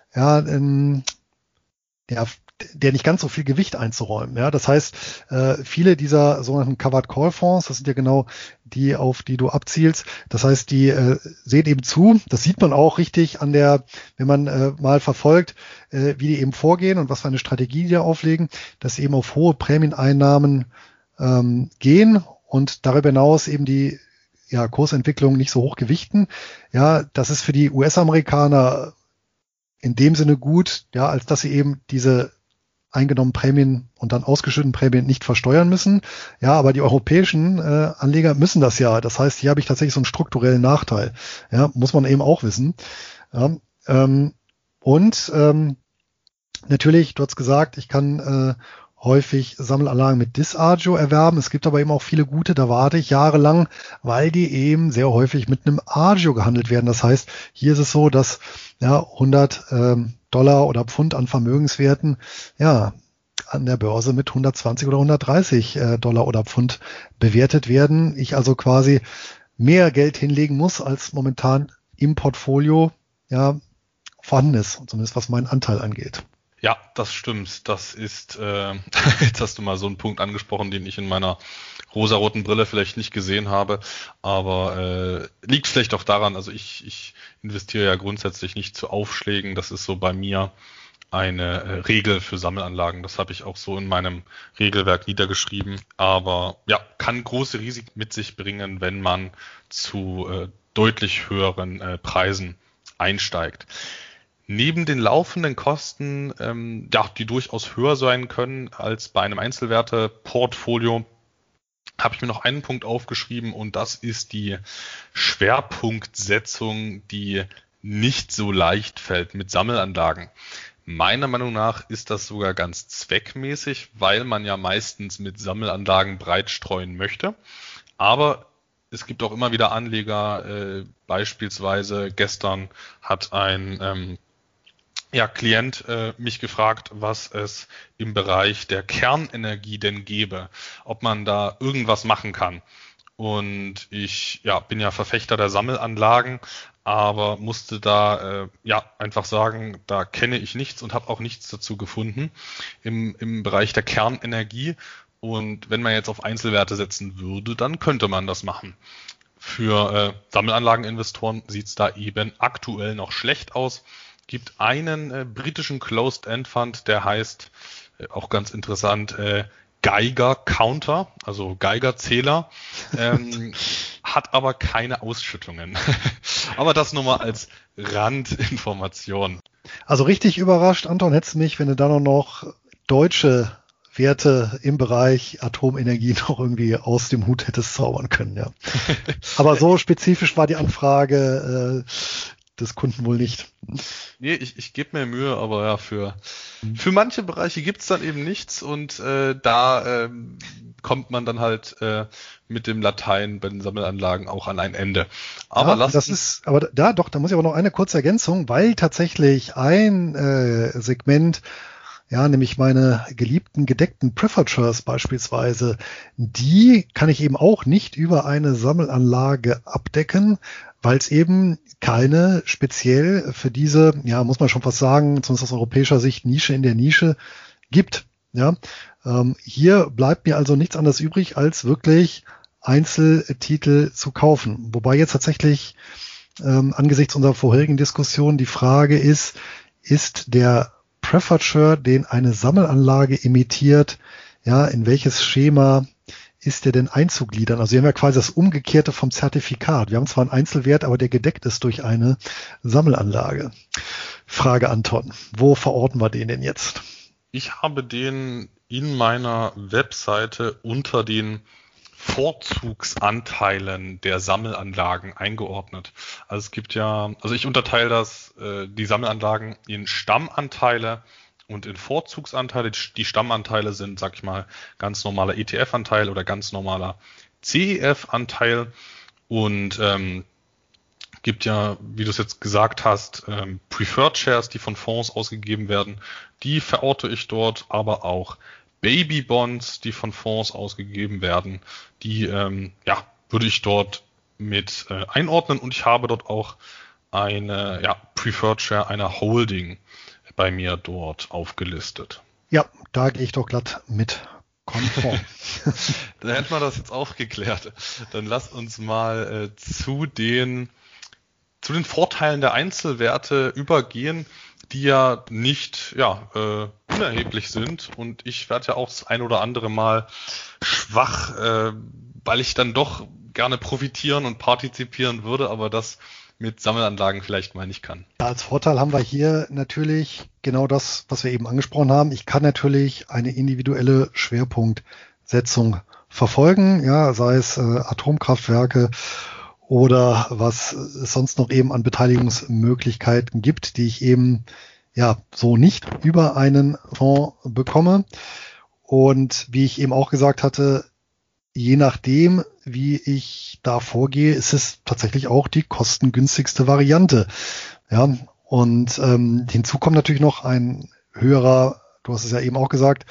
der nicht ganz so viel Gewicht einzuräumen. Ja, das heißt, viele dieser sogenannten Covered Call Fonds, das sind ja genau die, auf die du abzielst. Das heißt, die sehen eben zu. Das sieht man auch richtig an der, wenn man mal verfolgt, wie die eben vorgehen und was für eine Strategie die da auflegen, dass sie eben auf hohe Prämieneinnahmen gehen und darüber hinaus eben die Kursentwicklung nicht so hoch gewichten. Ja, das ist für die US-Amerikaner in dem Sinne gut, ja, als dass sie eben diese eingenommenen Prämien und dann ausgeschütteten Prämien nicht versteuern müssen. Ja, aber die europäischen Anleger müssen das ja. Das heißt, hier habe ich tatsächlich so einen strukturellen Nachteil. Ja, muss man eben auch wissen. Ja, natürlich, du hast gesagt, ich kann häufig Sammelanlagen mit Disagio erwerben. Es gibt aber eben auch viele gute, da warte ich jahrelang, weil die eben sehr häufig mit einem Agio gehandelt werden. Das heißt, hier ist es so, dass $100 oder Pfund an Vermögenswerten an der Börse mit 120 oder $130 oder Pfund bewertet werden. Ich also quasi mehr Geld hinlegen muss, als momentan im Portfolio vorhanden ist, zumindest was meinen Anteil angeht. Ja, das stimmt. Das ist, jetzt hast du mal so einen Punkt angesprochen, den ich in meiner rosaroten Brille vielleicht nicht gesehen habe, aber liegt vielleicht auch daran, also ich investiere ja grundsätzlich nicht zu Aufschlägen, das ist so bei mir eine Regel für Sammelanlagen, das habe ich auch so in meinem Regelwerk niedergeschrieben, aber ja, kann große Risiken mit sich bringen, wenn man zu deutlich höheren Preisen einsteigt. Neben den laufenden Kosten, die durchaus höher sein können als bei einem Einzelwerte-Portfolio, habe ich mir noch einen Punkt aufgeschrieben und das ist die Schwerpunktsetzung, die nicht so leicht fällt mit Sammelanlagen. Meiner Meinung nach ist das sogar ganz zweckmäßig, weil man ja meistens mit Sammelanlagen breit streuen möchte. Aber es gibt auch immer wieder Anleger, beispielsweise gestern hat ein Klient mich gefragt, was es im Bereich der Kernenergie denn gäbe, ob man da irgendwas machen kann. Und ich bin ja Verfechter der Sammelanlagen, aber musste da einfach sagen, da kenne ich nichts und habe auch nichts dazu gefunden im Bereich der Kernenergie. Und wenn man jetzt auf Einzelwerte setzen würde, dann könnte man das machen. Für Sammelanlageninvestoren sieht es da eben aktuell noch schlecht aus. Gibt einen britischen Closed-End-Fund, der heißt, auch ganz interessant, Geiger Counter, also Geigerzähler, hat aber keine Ausschüttungen. Aber das nur mal als Randinformation. Also richtig überrascht, Anton, hättest du mich, wenn du da noch deutsche Werte im Bereich Atomenergie noch irgendwie aus dem Hut hättest zaubern können, ja. Aber so spezifisch war die Anfrage des Kunden wohl nicht. Nee, ich gebe mir Mühe, aber ja, für manche Bereiche gibt's dann eben nichts und da kommt man dann halt mit dem Latein bei den Sammelanlagen auch an ein Ende. Aber da muss ich aber noch eine kurze Ergänzung, weil tatsächlich ein Segment, nämlich meine geliebten gedeckten Preferred beispielsweise, die kann ich eben auch nicht über eine Sammelanlage abdecken, weil es eben keine speziell für diese, muss man schon fast sagen, zumindest aus europäischer Sicht, Nische in der Nische gibt. Ja, hier bleibt mir also nichts anderes übrig, als wirklich Einzeltitel zu kaufen. Wobei jetzt tatsächlich angesichts unserer vorherigen Diskussion die Frage ist der Preferred Share, den eine Sammelanlage emittiert, in welches Schema ist der denn einzugliedern? Also wir haben ja quasi das Umgekehrte vom Zertifikat. Wir haben zwar einen Einzelwert, aber der gedeckt ist durch eine Sammelanlage. Frage Anton, wo verorten wir den denn jetzt? Ich habe den in meiner Webseite unter den Vorzugsanteilen der Sammelanlagen eingeordnet. Also es gibt ich unterteile die Sammelanlagen in Stammanteile und in Vorzugsanteile. Die Stammanteile sind, sag ich mal, ganz normaler ETF-Anteil oder ganz normaler CEF-Anteil und gibt ja, wie du es jetzt gesagt hast, Preferred Shares, die von Fonds ausgegeben werden. Die verorte ich dort, aber auch Baby Bonds, die von Fonds ausgegeben werden. Die würde ich dort mit einordnen und ich habe dort auch eine Preferred Share einer Holding bei mir dort aufgelistet. Ja, da gehe ich doch glatt mit konform. Dann hätten wir das jetzt aufgeklärt. Dann lasst uns mal zu den Vorteilen der Einzelwerte übergehen, die ja nicht unerheblich sind. Und ich werde ja auch das ein oder andere Mal schwach, weil ich dann doch gerne profitieren und partizipieren würde, aber das mit Sammelanlagen vielleicht mal nicht kann. Als Vorteil haben wir hier natürlich genau das, was wir eben angesprochen haben. Ich kann natürlich eine individuelle Schwerpunktsetzung verfolgen, ja, sei es Atomkraftwerke oder was es sonst noch eben an Beteiligungsmöglichkeiten gibt, die ich eben so nicht über einen Fonds bekomme. Und wie ich eben auch gesagt hatte, je nachdem, wie ich da vorgehe, ist es tatsächlich auch die kostengünstigste Variante. Ja, und hinzu kommt natürlich noch ein höherer, du hast es ja eben auch gesagt,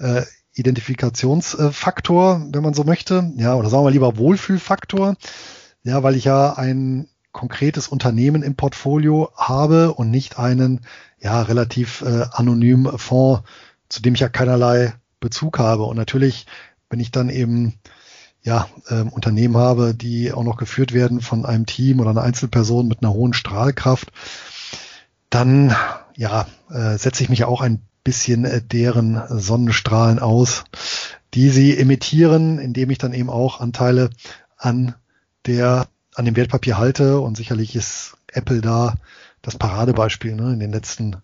Identifikationsfaktor, wenn man so möchte. Ja, oder sagen wir mal lieber Wohlfühlfaktor. Ja, weil ich ja ein konkretes Unternehmen im Portfolio habe und nicht einen relativ anonymen Fonds, zu dem ich ja keinerlei Bezug habe. Und natürlich, wenn ich dann eben Unternehmen habe, die auch noch geführt werden von einem Team oder einer Einzelperson mit einer hohen Strahlkraft, dann setze ich mich auch ein bisschen deren Sonnenstrahlen aus, die sie emittieren, indem ich dann eben auch Anteile an dem Wertpapier halte. Und sicherlich ist Apple da das Paradebeispiel, ne, in den letzten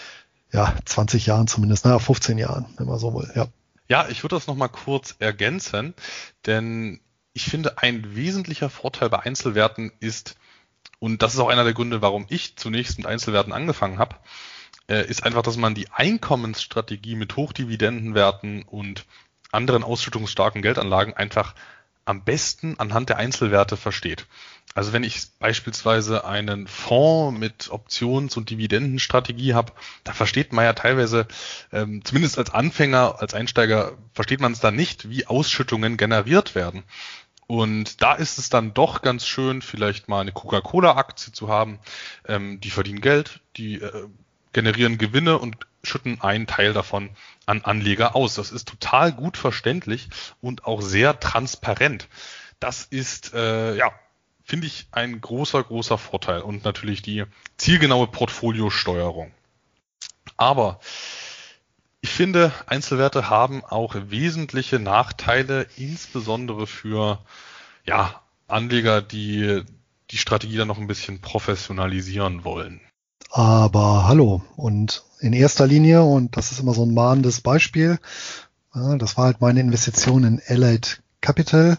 20 Jahren zumindest, 15 Jahren, wenn man so will, ja. Ja, ich würde das nochmal kurz ergänzen, denn ich finde, ein wesentlicher Vorteil bei Einzelwerten ist, und das ist auch einer der Gründe, warum ich zunächst mit Einzelwerten angefangen habe, ist einfach, dass man die Einkommensstrategie mit Hochdividendenwerten und anderen ausschüttungsstarken Geldanlagen einfach am besten anhand der Einzelwerte versteht. Also wenn ich beispielsweise einen Fonds mit Options- und Dividendenstrategie habe, da versteht man ja teilweise, zumindest als Anfänger, als Einsteiger, versteht man es dann nicht, wie Ausschüttungen generiert werden. Und da ist es dann doch ganz schön, vielleicht mal eine Coca-Cola-Aktie zu haben. Die verdienen Geld, die generieren Gewinne und schütten einen Teil davon an Anleger aus. Das ist total gut verständlich und auch sehr transparent. Das ist, finde ich, ein großer Vorteil und natürlich die zielgenaue Portfoliosteuerung. Aber ich finde, Einzelwerte haben auch wesentliche Nachteile, insbesondere für Anleger, die die Strategie dann noch ein bisschen professionalisieren wollen. Aber hallo, und in erster Linie, und das ist immer so ein mahnendes Beispiel, das war halt meine Investition in Elite Capital,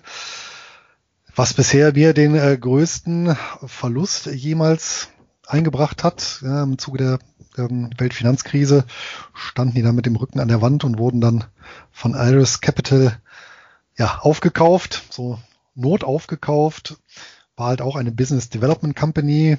was bisher mir den größten Verlust jemals eingebracht hat. Ja, im Zuge der Weltfinanzkrise standen die dann mit dem Rücken an der Wand und wurden dann von Iris Capital aufgekauft, so notaufgekauft. War halt auch eine Business Development Company,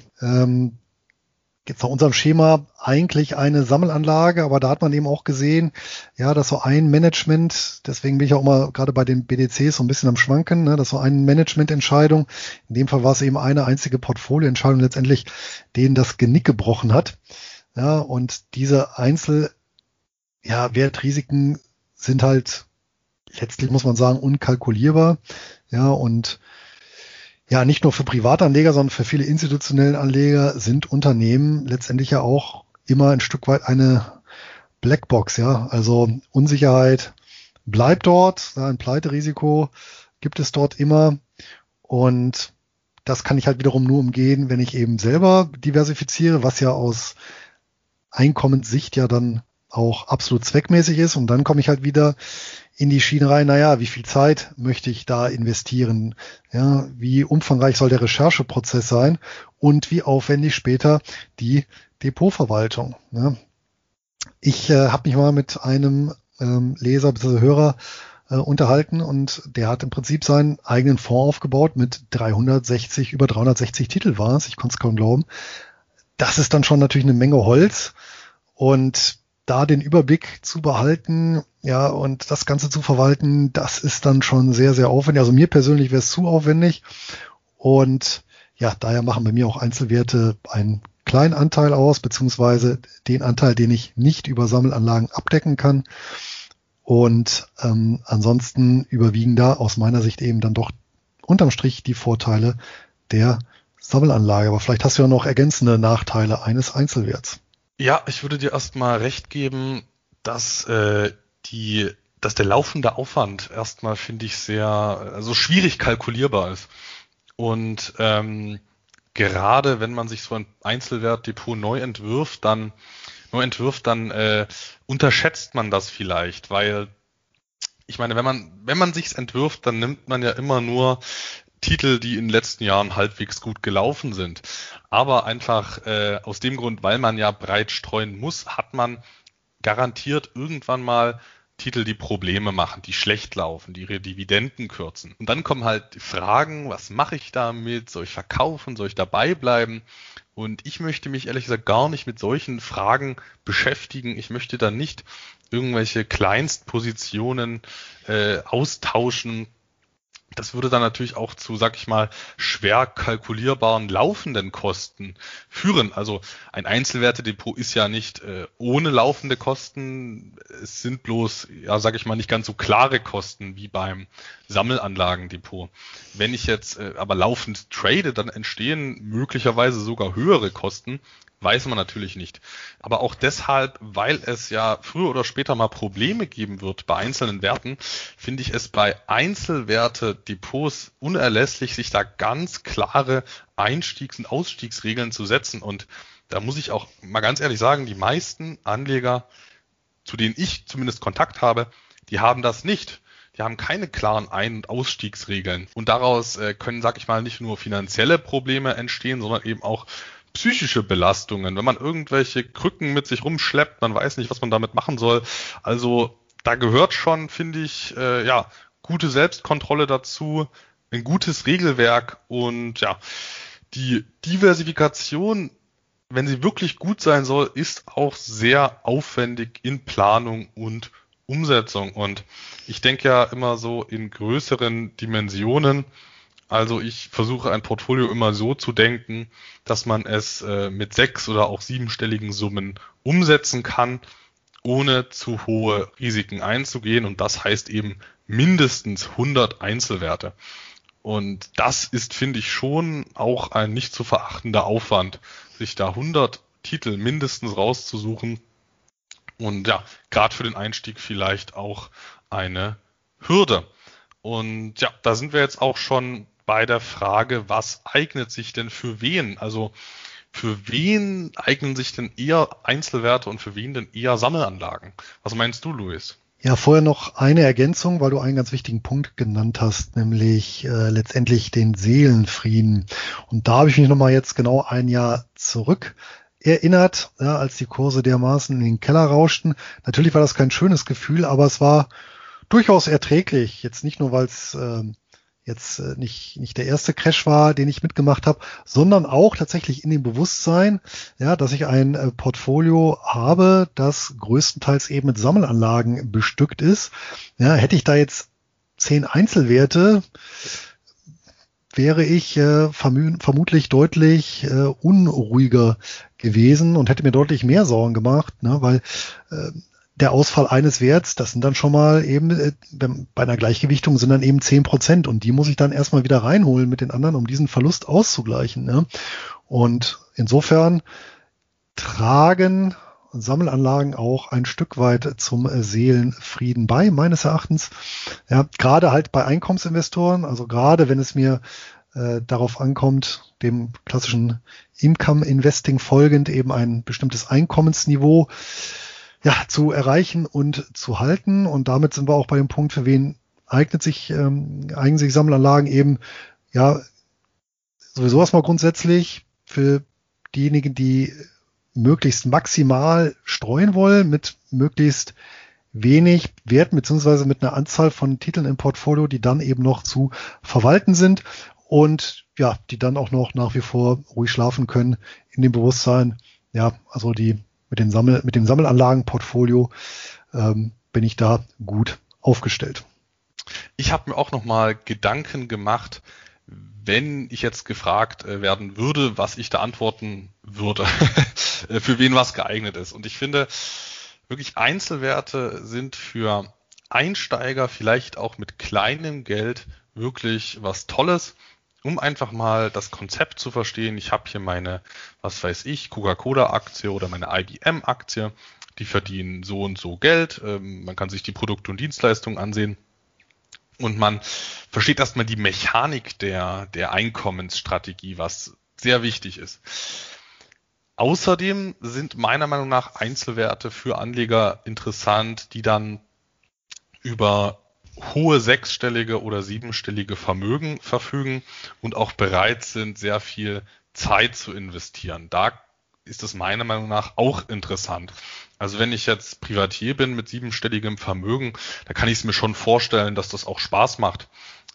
jetzt nach unserem Schema eigentlich eine Sammelanlage, aber da hat man eben auch gesehen, dass so ein Management, deswegen bin ich auch immer gerade bei den BDCs so ein bisschen am Schwanken, ne, dass so eine Managemententscheidung, in dem Fall war es eben eine einzige Portfolioentscheidung letztendlich, denen das Genick gebrochen hat. Ja, und diese Wertrisiken sind halt letztlich, muss man sagen, unkalkulierbar. Ja, und nicht nur für Privatanleger, sondern für viele institutionelle Anleger sind Unternehmen letztendlich ja auch immer ein Stück weit eine Blackbox, ja. Also Unsicherheit bleibt dort, ein Pleiterisiko gibt es dort immer und das kann ich halt wiederum nur umgehen, wenn ich eben selber diversifiziere, was ja aus Einkommenssicht ja dann auch absolut zweckmäßig ist und dann komme ich halt wieder in die Schiene rein, wie viel Zeit möchte ich da investieren? Ja, wie umfangreich soll der Rechercheprozess sein und wie aufwendig später die Depotverwaltung? Ja. Ich habe mich mal mit einem Leser bzw. Hörer unterhalten und der hat im Prinzip seinen eigenen Fonds aufgebaut mit über 360 Titel war es, ich konnte es kaum glauben. Das ist dann schon natürlich eine Menge Holz und da den Überblick zu behalten, ja, und das Ganze zu verwalten, das ist dann schon sehr, sehr aufwendig. Also mir persönlich wäre es zu aufwendig und ja, daher machen bei mir auch Einzelwerte einen kleinen Anteil aus, beziehungsweise den Anteil, den ich nicht über Sammelanlagen abdecken kann. Und ansonsten überwiegen da aus meiner Sicht eben dann doch unterm Strich die Vorteile der Sammelanlage. Aber vielleicht hast du ja noch ergänzende Nachteile eines Einzelwerts. Ja, ich würde dir erstmal recht geben, dass dass der laufende Aufwand erstmal, finde ich, sehr schwierig kalkulierbar ist. Und gerade wenn man sich so ein Einzelwertdepot neu entwirft, dann unterschätzt man das vielleicht, weil ich meine, wenn man sich's entwirft, dann nimmt man ja immer nur Titel, die in den letzten Jahren halbwegs gut gelaufen sind. Aber einfach aus dem Grund, weil man ja breit streuen muss, hat man garantiert irgendwann mal Titel, die Probleme machen, die schlecht laufen, die ihre Dividenden kürzen. Und dann kommen halt die Fragen, was mache ich damit? Soll ich verkaufen? Soll ich dabei bleiben? Und ich möchte mich ehrlich gesagt gar nicht mit solchen Fragen beschäftigen. Ich möchte dann nicht irgendwelche Kleinstpositionen austauschen. Das würde dann natürlich auch zu, sag ich mal, schwer kalkulierbaren laufenden Kosten führen. Also ein Einzelwertedepot ist ja nicht ohne laufende Kosten. Es sind bloß, ja, sag ich mal, nicht ganz so klare Kosten wie beim Sammelanlagendepot. Wenn ich jetzt aber laufend trade, dann entstehen möglicherweise sogar höhere Kosten. Weiß man natürlich nicht. Aber auch deshalb, weil es ja früher oder später mal Probleme geben wird bei einzelnen Werten, finde ich es bei Einzelwerte-Depots unerlässlich, sich da ganz klare Einstiegs- und Ausstiegsregeln zu setzen. Und da muss ich auch mal ganz ehrlich sagen, die meisten Anleger, zu denen ich zumindest Kontakt habe, die haben das nicht. Die haben keine klaren Ein- und Ausstiegsregeln. Und daraus können, sag ich mal, nicht nur finanzielle Probleme entstehen, sondern eben auch psychische Belastungen, wenn man irgendwelche Krücken mit sich rumschleppt, man weiß nicht, was man damit machen soll. Also da gehört schon, finde ich, gute Selbstkontrolle dazu, ein gutes Regelwerk und ja, die Diversifikation, wenn sie wirklich gut sein soll, ist auch sehr aufwendig in Planung und Umsetzung. Und ich denke ja immer so in größeren Dimensionen. Also ich versuche ein Portfolio immer so zu denken, dass man es mit 6- oder auch 7-stelligen Summen umsetzen kann, ohne zu hohe Risiken einzugehen. Und das heißt eben mindestens 100 Einzelwerte. Und das ist, finde ich, schon auch ein nicht zu verachtender Aufwand, sich da 100 Titel mindestens rauszusuchen. Und ja, gerade für den Einstieg vielleicht auch eine Hürde. Und ja, da sind wir jetzt auch schon bei der Frage, was eignet sich denn für wen? Also für wen eignen sich denn eher Einzelwerte und für wen denn eher Sammelanlagen? Was meinst du, Luis? Ja, vorher noch eine Ergänzung, weil du einen ganz wichtigen Punkt genannt hast, nämlich letztendlich den Seelenfrieden. Und da habe ich mich nochmal jetzt genau ein Jahr zurück erinnert, ja, als die Kurse dermaßen in den Keller rauschten. Natürlich war das kein schönes Gefühl, aber es war durchaus erträglich. Jetzt nicht nur, weil es nicht der erste Crash war, den ich mitgemacht habe, sondern auch tatsächlich in dem Bewusstsein, ja, dass ich ein Portfolio habe, das größtenteils eben mit Sammelanlagen bestückt ist. Ja, hätte ich da jetzt 10 Einzelwerte, wäre ich vermutlich deutlich unruhiger gewesen und hätte mir deutlich mehr Sorgen gemacht, ne, weil der Ausfall eines Werts, das sind dann schon mal eben, bei einer Gleichgewichtung sind dann eben 10% und die muss ich dann erstmal wieder reinholen mit den anderen, um diesen Verlust auszugleichen. Ne? Und insofern tragen Sammelanlagen auch ein Stück weit zum Seelenfrieden bei, meines Erachtens. Ja, gerade halt bei Einkommensinvestoren, also gerade wenn es mir darauf ankommt, dem klassischen Income-Investing folgend eben ein bestimmtes Einkommensniveau zu erreichen und zu halten. Und damit sind wir auch bei dem Punkt, für wen eignen sich Sammelanlagen eben, ja, sowieso erstmal grundsätzlich für diejenigen, die möglichst maximal streuen wollen mit möglichst wenig Wert beziehungsweise mit einer Anzahl von Titeln im Portfolio, die dann eben noch zu verwalten sind und ja, die dann auch noch nach wie vor ruhig schlafen können in dem Bewusstsein. Ja, also mit dem Sammelanlagenportfolio bin ich da gut aufgestellt. Ich habe mir auch nochmal Gedanken gemacht, wenn ich jetzt gefragt werden würde, was ich da antworten würde, für wen was geeignet ist. Und ich finde, wirklich Einzelwerte sind für Einsteiger vielleicht auch mit kleinem Geld wirklich was Tolles, um einfach mal das Konzept zu verstehen. Ich habe hier meine, was weiß ich, Coca-Cola-Aktie oder meine IBM-Aktie. Die verdienen so und so Geld. Man kann sich die Produkte und Dienstleistungen ansehen. Und man versteht erstmal die Mechanik der Einkommensstrategie, was sehr wichtig ist. Außerdem sind meiner Meinung nach Einzelwerte für Anleger interessant, die dann über hohe sechsstellige oder siebenstellige Vermögen verfügen und auch bereit sind, sehr viel Zeit zu investieren. Da ist es meiner Meinung nach auch interessant. Also wenn ich jetzt Privatier bin mit siebenstelligem Vermögen, da kann ich es mir schon vorstellen, dass das auch Spaß macht,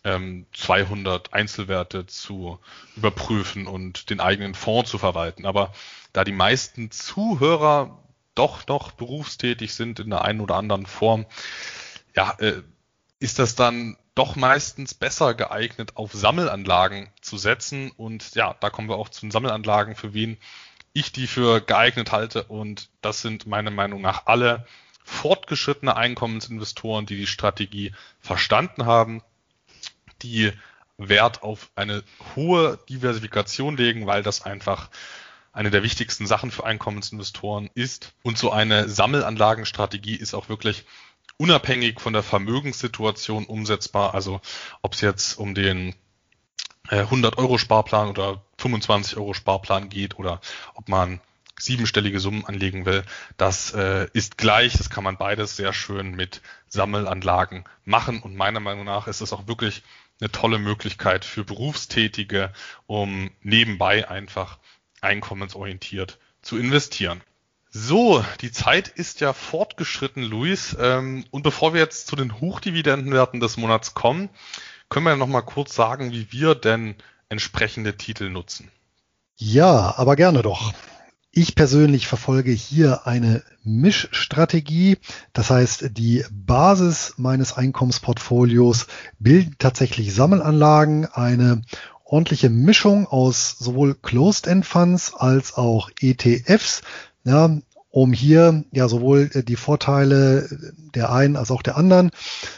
200 Einzelwerte zu überprüfen und den eigenen Fonds zu verwalten. Aber da die meisten Zuhörer doch noch berufstätig sind in der einen oder anderen Form, ja, ist das dann doch meistens besser geeignet, auf Sammelanlagen zu setzen. Und ja, da kommen wir auch zu den Sammelanlagen, für wen ich die für geeignet halte. Und das sind meiner Meinung nach alle fortgeschrittene Einkommensinvestoren, die die Strategie verstanden haben, die Wert auf eine hohe Diversifikation legen, weil das einfach eine der wichtigsten Sachen für Einkommensinvestoren ist. Und so eine Sammelanlagenstrategie ist auch wirklich unabhängig von der Vermögenssituation umsetzbar. Also ob es jetzt um den 100-Euro-Sparplan oder 25-Euro-Sparplan geht oder ob man siebenstellige Summen anlegen will, das ist gleich. Das kann man beides sehr schön mit Sammelanlagen machen. Und meiner Meinung nach ist es auch wirklich eine tolle Möglichkeit für Berufstätige, um nebenbei einfach einkommensorientiert zu investieren. So, die Zeit ist ja fortgeschritten, Luis. Und bevor wir jetzt zu den Hochdividendenwerten des Monats kommen, können wir noch mal kurz sagen, wie wir denn entsprechende Titel nutzen. Ja, aber gerne doch. Ich persönlich verfolge hier eine Mischstrategie. Das heißt, die Basis meines Einkommensportfolios bilden tatsächlich Sammelanlagen, eine ordentliche Mischung aus sowohl Closed-End-Funds als auch ETFs, ja, um hier ja sowohl die Vorteile der einen als auch der anderen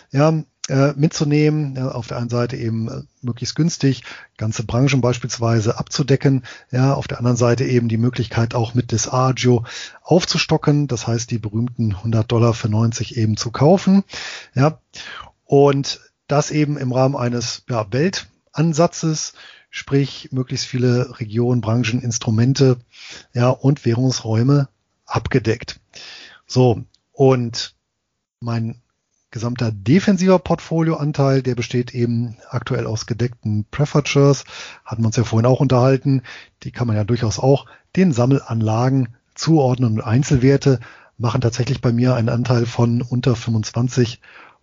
mitzunehmen. Ja, auf der einen Seite eben möglichst günstig ganze Branchen beispielsweise abzudecken. Ja, auf der anderen Seite eben die Möglichkeit auch mit Disagio aufzustocken. Das heißt, die berühmten $100 für 90 eben zu kaufen. Ja, und das eben im Rahmen eines Weltansatzes, sprich möglichst viele Regionen, Branchen, Instrumente, ja, und Währungsräume abgedeckt. So, und mein gesamter defensiver Portfolioanteil, der besteht eben aktuell aus gedeckten Preferred Shares, hatten wir uns ja vorhin auch unterhalten, die kann man ja durchaus auch den Sammelanlagen zuordnen und Einzelwerte machen tatsächlich bei mir einen Anteil von unter 25%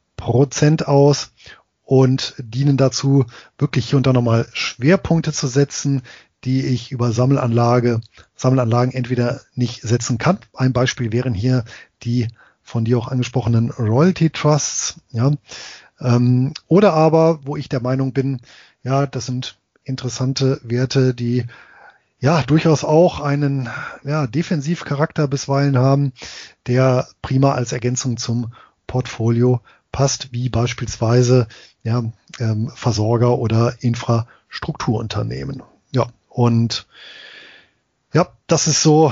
aus und dienen dazu, wirklich hier und da nochmal Schwerpunkte zu setzen, die ich über Sammelanlagen entweder nicht setzen kann. Ein Beispiel wären hier die von dir auch angesprochenen Royalty Trusts, ja, oder aber, wo ich der Meinung bin, ja, das sind interessante Werte, die ja durchaus auch einen Defensivcharakter bisweilen haben, der prima als Ergänzung zum Portfolio passt, wie beispielsweise Versorger oder Infrastrukturunternehmen. Ja, und ja, das ist so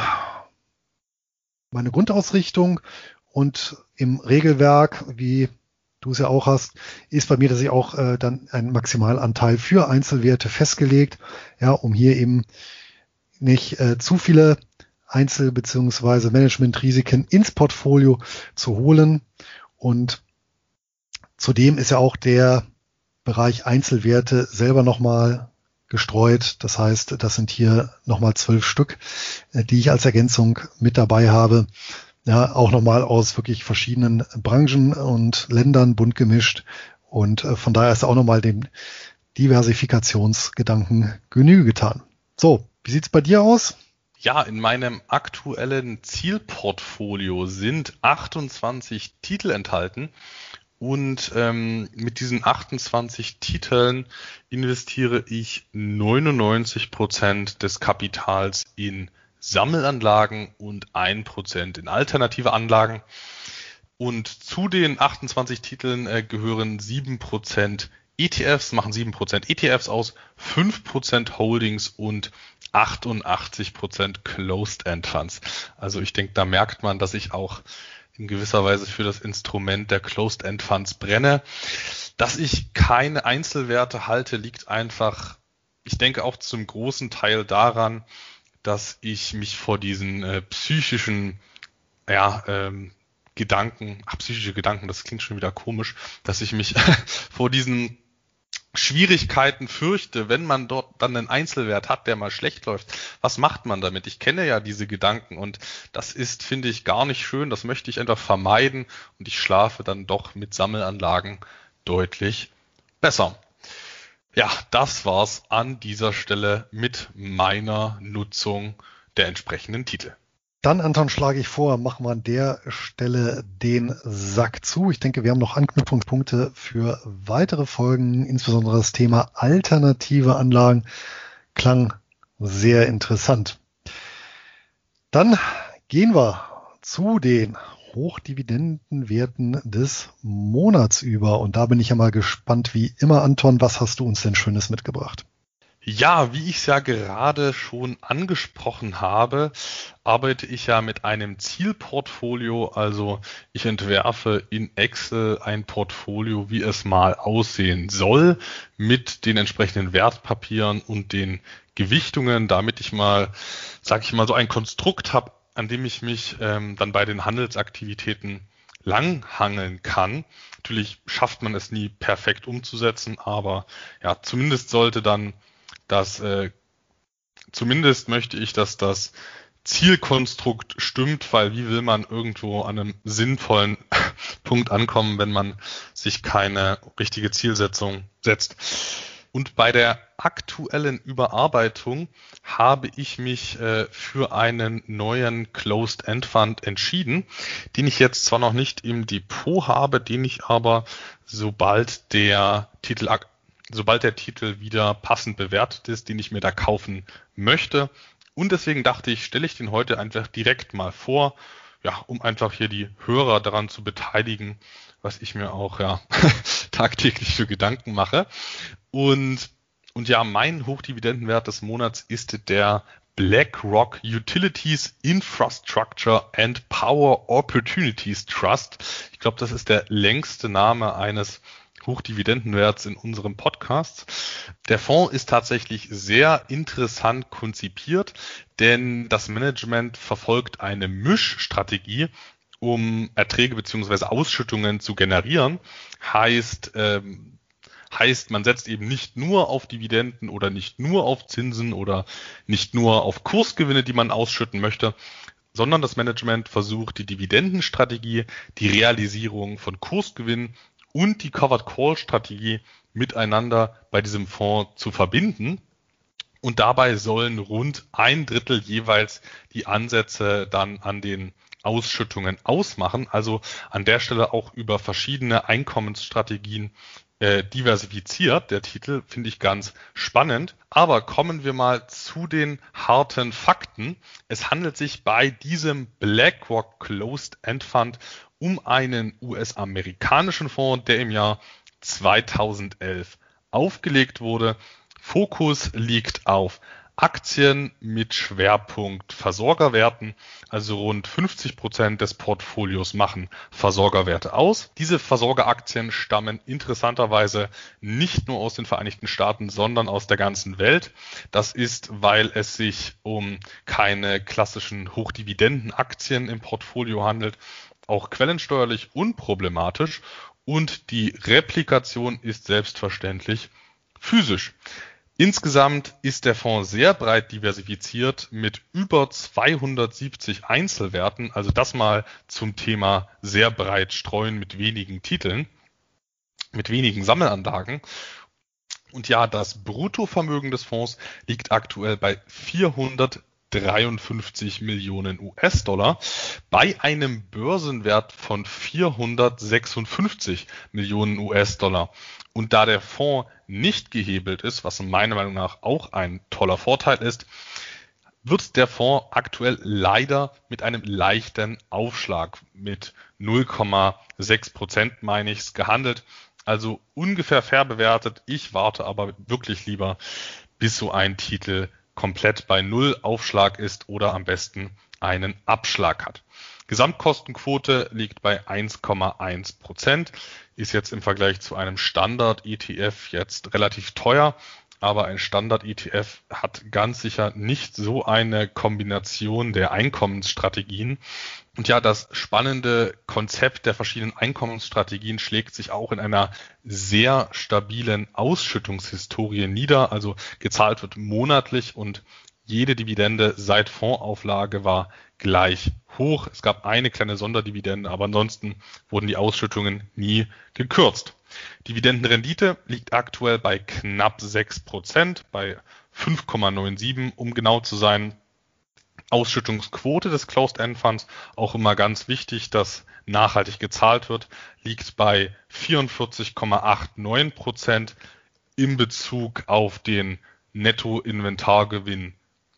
meine Grundausrichtung. Und im Regelwerk, wie du es ja auch hast, ist bei mir tatsächlich auch dann ein Maximalanteil für Einzelwerte festgelegt, ja, um hier eben nicht zu viele Einzel- bzw. Managementrisiken ins Portfolio zu holen. Und zudem ist ja auch der Bereich Einzelwerte selber nochmal gestreut. Das heißt, das sind hier nochmal 12 Stück, die ich als Ergänzung mit dabei habe. Ja, auch nochmal aus wirklich verschiedenen Branchen und Ländern bunt gemischt. Und von daher ist auch nochmal dem Diversifikationsgedanken Genüge getan. So, wie sieht's bei dir aus? Ja, in meinem aktuellen Zielportfolio sind 28 Titel enthalten und mit diesen 28 Titeln investiere ich 99% des Kapitals in Sammelanlagen und 1% in alternative Anlagen. Und zu den 28 Titeln gehören 7% ETFs, machen 7% ETFs aus, 5% Holdings und 88% Closed-End Funds. Also ich denke, da merkt man, dass ich auch in gewisser Weise für das Instrument der Closed-End Funds brenne. Dass ich keine Einzelwerte halte, liegt einfach, ich denke auch zum großen Teil daran, dass ich mich vor diesen psychischen, ja, psychische Gedanken, das klingt schon wieder komisch, dass ich mich vor diesen Schwierigkeiten fürchte, wenn man dort dann einen Einzelwert hat, der mal schlecht läuft. Was macht man damit? Ich kenne ja diese Gedanken und das ist, finde ich, gar nicht schön. Das möchte ich einfach vermeiden und ich schlafe dann doch mit Sammelanlagen deutlich besser. Ja, das war's an dieser Stelle mit meiner Nutzung der entsprechenden Titel. Dann, Anton, schlage ich vor, machen wir an der Stelle den Sack zu. Ich denke, wir haben noch Anknüpfungspunkte für weitere Folgen, insbesondere das Thema alternative Anlagen klang sehr interessant. Dann gehen wir zu den Hochdividendenwerten des Monats über. Und da bin ich ja mal gespannt, wie immer, Anton, was hast du uns denn Schönes mitgebracht? Ja, wie ich es ja gerade schon angesprochen habe, arbeite ich ja mit einem Zielportfolio. Also ich entwerfe in Excel ein Portfolio, wie es mal aussehen soll, mit den entsprechenden Wertpapieren und den Gewichtungen, damit ich mal, sag ich mal, so ein Konstrukt habe, an dem ich mich dann bei den Handelsaktivitäten langhangeln kann. Natürlich schafft man es nie perfekt umzusetzen, aber ja, zumindest sollte dann zumindest möchte ich, dass das Zielkonstrukt stimmt, weil wie will man irgendwo an einem sinnvollen Punkt ankommen, wenn man sich keine richtige Zielsetzung setzt. Und bei der aktuellen Überarbeitung habe ich mich für einen neuen Closed-End Fund entschieden, den ich jetzt zwar noch nicht im Depot habe, den ich aber sobald der Titel wieder passend bewertet ist, den ich mir da kaufen möchte. Und deswegen dachte ich, stelle ich den heute einfach direkt mal vor, ja, um einfach hier die Hörer daran zu beteiligen, was ich mir auch ja tagtäglich für Gedanken mache. Und ja, mein Hochdividendenwert des Monats ist der BlackRock Utilities Infrastructure and Power Opportunities Trust. Ich glaube, das ist der längste Name eines Hochdividendenwerts in unserem Podcast. Der Fonds ist tatsächlich sehr interessant konzipiert, denn das Management verfolgt eine Mischstrategie, um Erträge bzw. Ausschüttungen zu generieren. Heißt, man setzt eben nicht nur auf Dividenden oder nicht nur auf Zinsen oder nicht nur auf Kursgewinne, die man ausschütten möchte, sondern das Management versucht, die Dividendenstrategie, die Realisierung von Kursgewinnen und die Covered Call Strategie miteinander bei diesem Fonds zu verbinden. Und dabei sollen rund 1/3 jeweils die Ansätze dann an den Ausschüttungen ausmachen. Also an der Stelle auch über verschiedene Einkommensstrategien diversifiziert. Der Titel finde ich ganz spannend. Aber kommen wir mal zu den harten Fakten. Es handelt sich bei diesem BlackRock Closed End Fund um einen US-amerikanischen Fonds, der im Jahr 2011 aufgelegt wurde. Fokus liegt auf Aktien mit Schwerpunkt Versorgerwerten, also rund 50% des Portfolios machen Versorgerwerte aus. Diese Versorgeraktien stammen interessanterweise nicht nur aus den Vereinigten Staaten, sondern aus der ganzen Welt. Das ist, weil es sich um keine klassischen Hochdividendenaktien im Portfolio handelt, auch quellensteuerlich unproblematisch und die Replikation ist selbstverständlich physisch. Insgesamt ist der Fonds sehr breit diversifiziert mit über 270 Einzelwerten, also das mal zum Thema sehr breit streuen mit wenigen Titeln, mit wenigen Sammelanlagen. Und ja, das Bruttovermögen des Fonds liegt aktuell bei 453 Millionen US-Dollar bei einem Börsenwert von 456 Millionen US-Dollar. Und da der Fonds nicht gehebelt ist, was meiner Meinung nach auch ein toller Vorteil ist, wird der Fonds aktuell leider mit einem leichten Aufschlag mit 0,6%, meine ich, gehandelt. Also ungefähr fair bewertet. Ich warte aber wirklich lieber, bis so ein Titel komplett bei Null Aufschlag ist oder am besten einen Abschlag hat. Gesamtkostenquote liegt bei 1,1%, ist jetzt im Vergleich zu einem Standard-ETF jetzt relativ teuer, aber ein Standard-ETF hat ganz sicher nicht so eine Kombination der Einkommensstrategien. Und ja, das spannende Konzept der verschiedenen Einkommensstrategien schlägt sich auch in einer sehr stabilen Ausschüttungshistorie nieder. Also gezahlt wird monatlich und jede Dividende seit Fondsauflage war gleich hoch. Es gab eine kleine Sonderdividende, aber ansonsten wurden die Ausschüttungen nie gekürzt. Dividendenrendite liegt aktuell bei knapp 6%, bei 5,97, um genau zu sein. Ausschüttungsquote des Closed-End Funds, auch immer ganz wichtig, dass nachhaltig gezahlt wird, liegt bei 44,89% in Bezug auf den Nettoinventargewinn,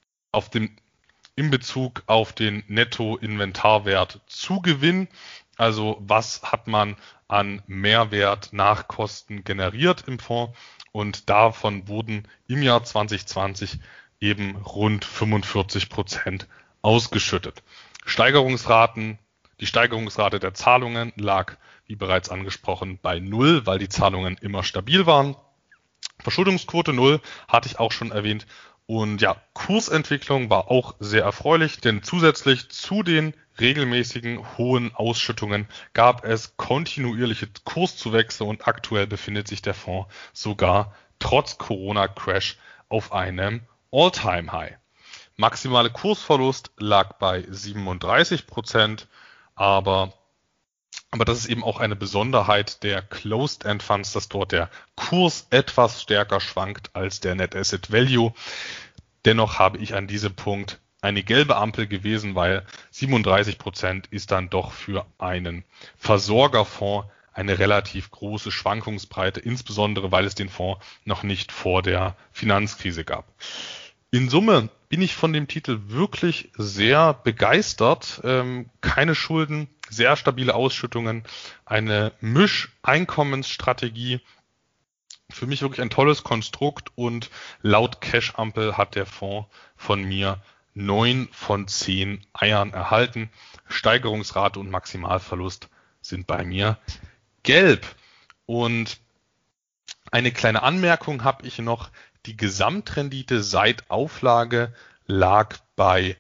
in Bezug auf den Nettoinventarwert Zugewinn. Also was hat man an Mehrwert nach Kosten generiert im Fonds, und davon wurden im Jahr 2020 eben rund 45% ausgeschüttet. Die Steigerungsrate der Zahlungen lag, wie bereits angesprochen, bei 0, weil die Zahlungen immer stabil waren. Verschuldungsquote 0, hatte ich auch schon erwähnt. Und ja, Kursentwicklung war auch sehr erfreulich, denn zusätzlich zu den regelmäßigen hohen Ausschüttungen gab es kontinuierliche Kurszuwächse und aktuell befindet sich der Fonds sogar trotz Corona-Crash auf einem All-Time-High. Maximale Kursverlust lag bei 37%, aber das ist eben auch eine Besonderheit der Closed-End Funds, dass dort der Kurs etwas stärker schwankt als der Net Asset Value. Dennoch habe ich an diesem Punkt eine gelbe Ampel gewesen, weil 37% ist dann doch für einen Versorgerfonds eine relativ große Schwankungsbreite, insbesondere weil es den Fonds noch nicht vor der Finanzkrise gab. In Summe bin ich von dem Titel wirklich sehr begeistert. Keine Schulden, sehr stabile Ausschüttungen, eine Mischeinkommensstrategie. Für mich wirklich ein tolles Konstrukt, und laut Cash-Ampel hat der Fonds von mir 9 von 10 Eiern erhalten. Steigerungsrate und Maximalverlust sind bei mir gelb. Und eine kleine Anmerkung habe ich noch. Die Gesamtrendite seit Auflage lag bei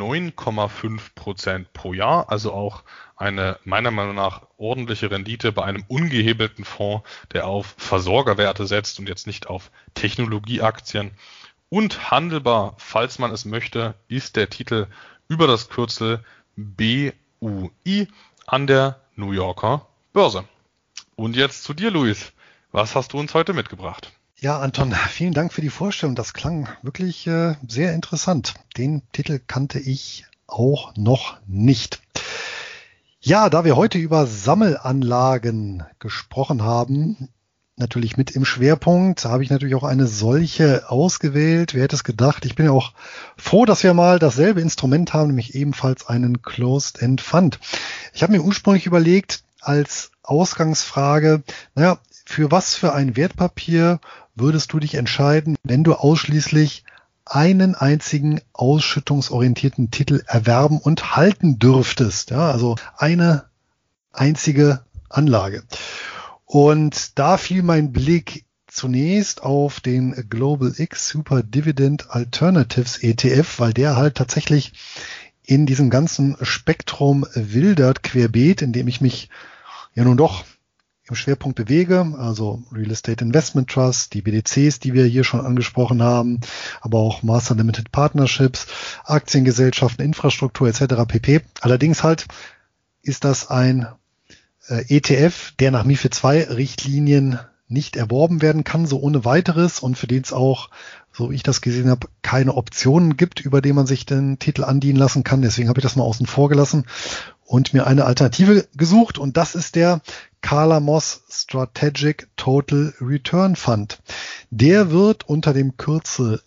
9,5% pro Jahr, also auch eine meiner Meinung nach ordentliche Rendite bei einem ungehebelten Fonds, der auf Versorgerwerte setzt und jetzt nicht auf Technologieaktien. Und handelbar, falls man es möchte, ist der Titel über das Kürzel BUI an der New Yorker Börse. Und jetzt zu dir, Luis. Was hast du uns heute mitgebracht? Ja, Anton, vielen Dank für die Vorstellung. Das klang wirklich sehr interessant. Den Titel kannte ich auch noch nicht. Ja, da wir heute über Sammelanlagen gesprochen haben, natürlich mit im Schwerpunkt, habe ich natürlich auch eine solche ausgewählt. Wer hätte es gedacht? Ich bin ja auch froh, dass wir mal dasselbe Instrument haben, nämlich ebenfalls einen Closed-End Fund. Ich habe mir ursprünglich überlegt, als Ausgangsfrage, für was für ein Wertpapier würdest du dich entscheiden, wenn du ausschließlich einen einzigen ausschüttungsorientierten Titel erwerben und halten dürftest? Ja, also eine einzige Anlage. Und da fiel mein Blick zunächst auf den Global X Super Dividend Alternatives ETF, weil der halt tatsächlich in diesem ganzen Spektrum wildert querbeet, in dem ich mich ja nun doch im Schwerpunkt bewege, also Real Estate Investment Trust, die BDCs, die wir hier schon angesprochen haben, aber auch Master Limited Partnerships, Aktiengesellschaften, Infrastruktur etc. pp. Allerdings halt ist das ein ETF, der nach MiFID II-Richtlinien nicht erworben werden kann, so ohne weiteres, und für den es auch, so wie ich das gesehen habe, keine Optionen gibt, über die man sich den Titel andienen lassen kann. Deswegen habe ich das mal außen vor gelassen und mir eine Alternative gesucht, und das ist der Carla Moss Strategic Total Return Fund. Der wird unter dem Kürzel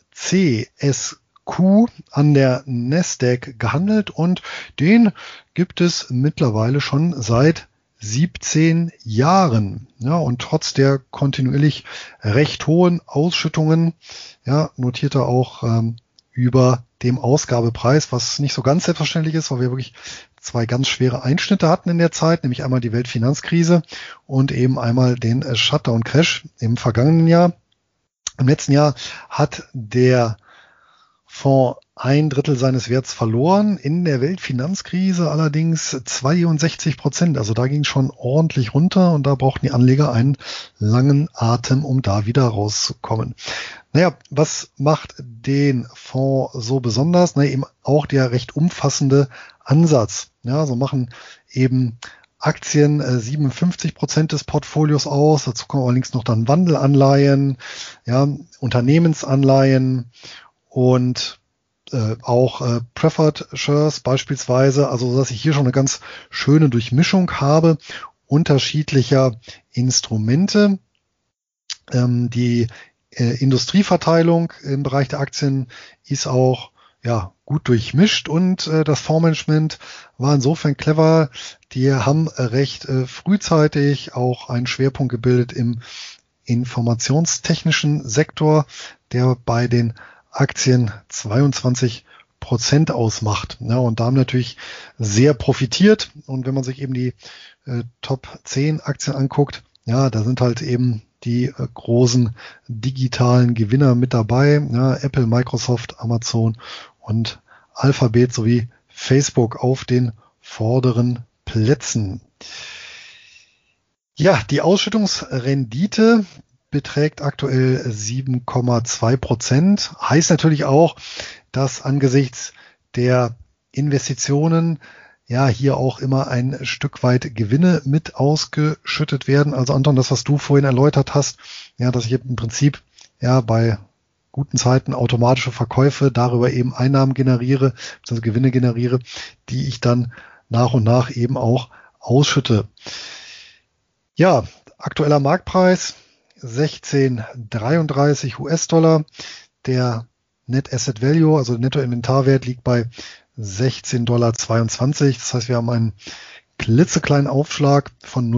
CSQ an der Nasdaq gehandelt, und den gibt es mittlerweile schon seit 17 Jahren. Ja, und trotz der kontinuierlich recht hohen Ausschüttungen, ja, notiert er auch über dem Ausgabepreis, was nicht so ganz selbstverständlich ist, weil wir wirklich zwei ganz schwere Einschnitte hatten in der Zeit, nämlich einmal die Weltfinanzkrise und eben einmal den Shutdown-Crash im vergangenen Jahr. Im letzten Jahr hat der Fonds 1/3 seines Werts verloren, in der Weltfinanzkrise allerdings 62%. Also da ging es schon ordentlich runter, und da brauchten die Anleger einen langen Atem, um da wieder rauszukommen. Naja, was macht den Fonds so besonders? Na, eben auch der recht umfassende Ansatz. Ja, so machen eben Aktien 57% des Portfolios aus. Dazu kommen allerdings noch dann Wandelanleihen, ja, Unternehmensanleihen und auch Preferred Shares beispielsweise, also dass ich hier schon eine ganz schöne Durchmischung habe unterschiedlicher Instrumente. Die Industrieverteilung im Bereich der Aktien ist auch gut durchmischt, und das Fondsmanagement war insofern clever. Die haben recht frühzeitig auch einen Schwerpunkt gebildet im informationstechnischen Sektor, der bei den Aktien 22% ausmacht. Ja, und da haben natürlich sehr profitiert. Und wenn man sich eben die Top 10 Aktien anguckt, ja, da sind halt eben die großen digitalen Gewinner mit dabei. Ja, Apple, Microsoft, Amazon und Alphabet sowie Facebook auf den vorderen Plätzen. Ja, die Ausschüttungsrendite beträgt aktuell 7,2%. Heißt natürlich auch, dass angesichts der Investitionen hier auch immer ein Stück weit Gewinne mit ausgeschüttet werden. Also Anton, das, was du vorhin erläutert hast, dass ich im Prinzip bei guten Zeiten automatische Verkäufe, darüber eben Einnahmen generiere, also Gewinne generiere, die ich dann nach und nach eben auch ausschütte. Ja, aktueller Marktpreis 16,33 US-Dollar. Der Net Asset Value, also Nettoinventarwert, liegt bei 16,22 Dollar. Das heißt, wir haben einen klitzekleinen Aufschlag von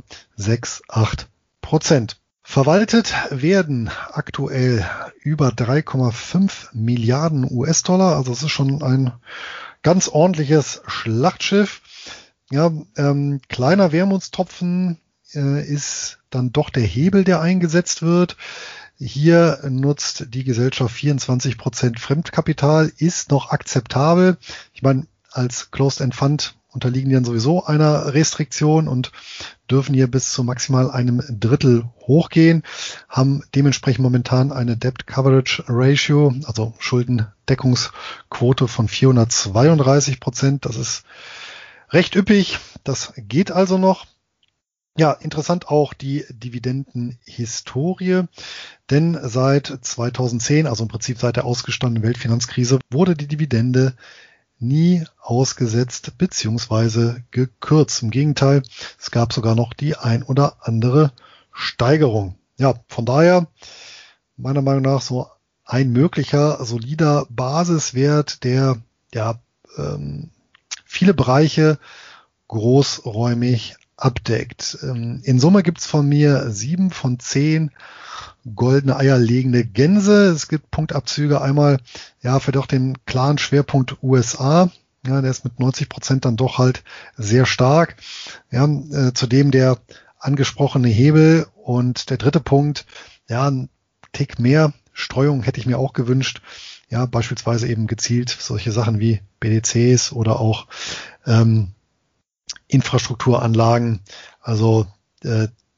0,68%. Verwaltet werden aktuell über 3,5 Milliarden US-Dollar. Also es ist schon ein ganz ordentliches Schlachtschiff. Ja, kleiner Wermutstropfen ist dann doch der Hebel, der eingesetzt wird. Hier nutzt die Gesellschaft 24% Fremdkapital, ist noch akzeptabel. Ich meine, als Closed-End Fund unterliegen die dann sowieso einer Restriktion und dürfen hier bis zu maximal einem Drittel hochgehen, haben dementsprechend momentan eine Debt Coverage Ratio, also Schuldendeckungsquote von 432%. Das ist recht üppig, das geht also noch. Ja, interessant auch die Dividendenhistorie, denn seit 2010, also im Prinzip seit der ausgestandenen Weltfinanzkrise, wurde die Dividende nie ausgesetzt bzw. gekürzt. Im Gegenteil, es gab sogar noch die ein oder andere Steigerung. Ja, von daher meiner Meinung nach so ein möglicher solider Basiswert, der viele Bereiche großräumig abdeckt. In Summe gibt's von mir 7 von 10 goldene Eier legende Gänse. Es gibt Punktabzüge einmal für doch den klaren Schwerpunkt USA. Ja, der ist mit 90% dann doch halt sehr stark. Ja, zudem der angesprochene Hebel und der dritte Punkt, ein Tick mehr Streuung hätte ich mir auch gewünscht. Ja, beispielsweise eben gezielt solche Sachen wie BDCs oder auch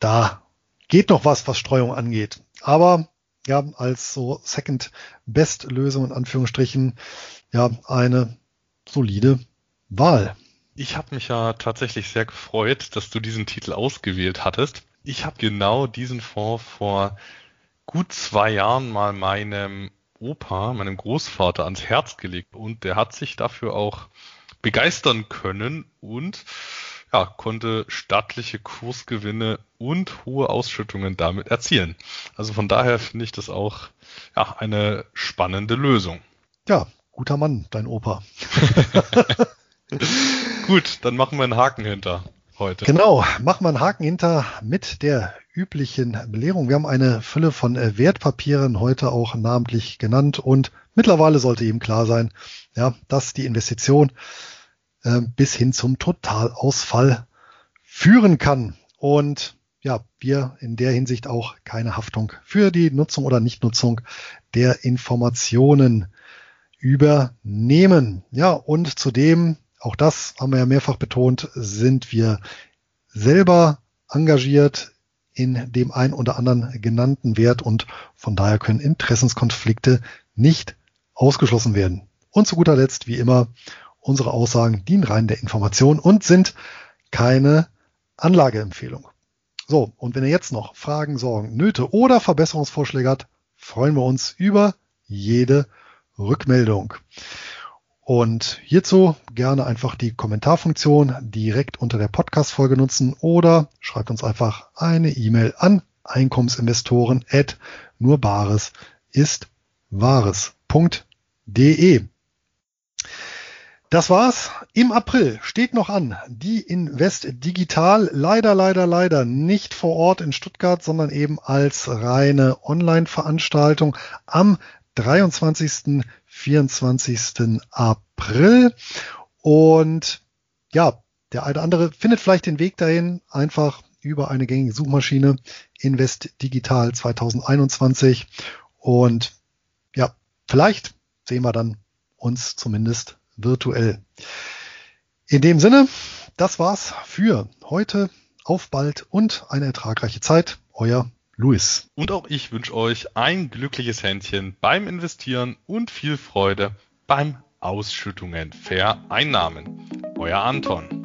da geht noch was Streuung angeht. Aber ja, als so Second-Best-Lösung in Anführungsstrichen, ja, eine solide Wahl. Ich habe mich ja tatsächlich sehr gefreut, dass du diesen Titel ausgewählt hattest. Ich habe genau diesen Fonds vor gut 2 Jahren mal meinem Opa, meinem Großvater ans Herz gelegt und der hat sich dafür auch begeistern können und ja, konnte stattliche Kursgewinne und hohe Ausschüttungen damit erzielen. Also von daher finde ich das auch ja, eine spannende Lösung. Ja, guter Mann, dein Opa. Gut, dann machen wir einen Haken hinter heute. Genau, machen wir einen Haken hinter mit der üblichen Belehrung. Wir haben eine Fülle von Wertpapieren heute auch namentlich genannt und mittlerweile sollte eben klar sein, ja, dass die Investition bis hin zum Totalausfall führen kann. Und ja, wir in der Hinsicht auch keine Haftung für die Nutzung oder Nichtnutzung der Informationen übernehmen. Ja, und zudem, auch das haben wir ja mehrfach betont, sind wir selber engagiert in dem ein oder anderen genannten Wert und von daher können Interessenskonflikte nicht ausgeschlossen werden. Und zu guter Letzt, wie immer, unsere Aussagen dienen rein der Information und sind keine Anlageempfehlung. So, und wenn ihr jetzt noch Fragen, Sorgen, Nöte oder Verbesserungsvorschläge habt, freuen wir uns über jede Rückmeldung. Und hierzu gerne einfach die Kommentarfunktion direkt unter der Podcast-Folge nutzen oder schreibt uns einfach eine E-Mail an einkommenssinvestoren@nurbaresistwahres.de. Das war's. Im April steht noch an die Invest Digital, leider nicht vor Ort in Stuttgart, sondern eben als reine Online-Veranstaltung am 23. 24. April. Und ja, der eine oder andere findet vielleicht den Weg dahin, einfach über eine gängige Suchmaschine Invest Digital 2021. Und ja, vielleicht sehen wir dann uns zumindest virtuell. In dem Sinne, das war's für heute. Auf bald und eine ertragreiche Zeit. Euer Luis. Und auch ich wünsche euch ein glückliches Händchen beim Investieren und viel Freude beim Ausschüttungen vereinnahmen. Euer Anton.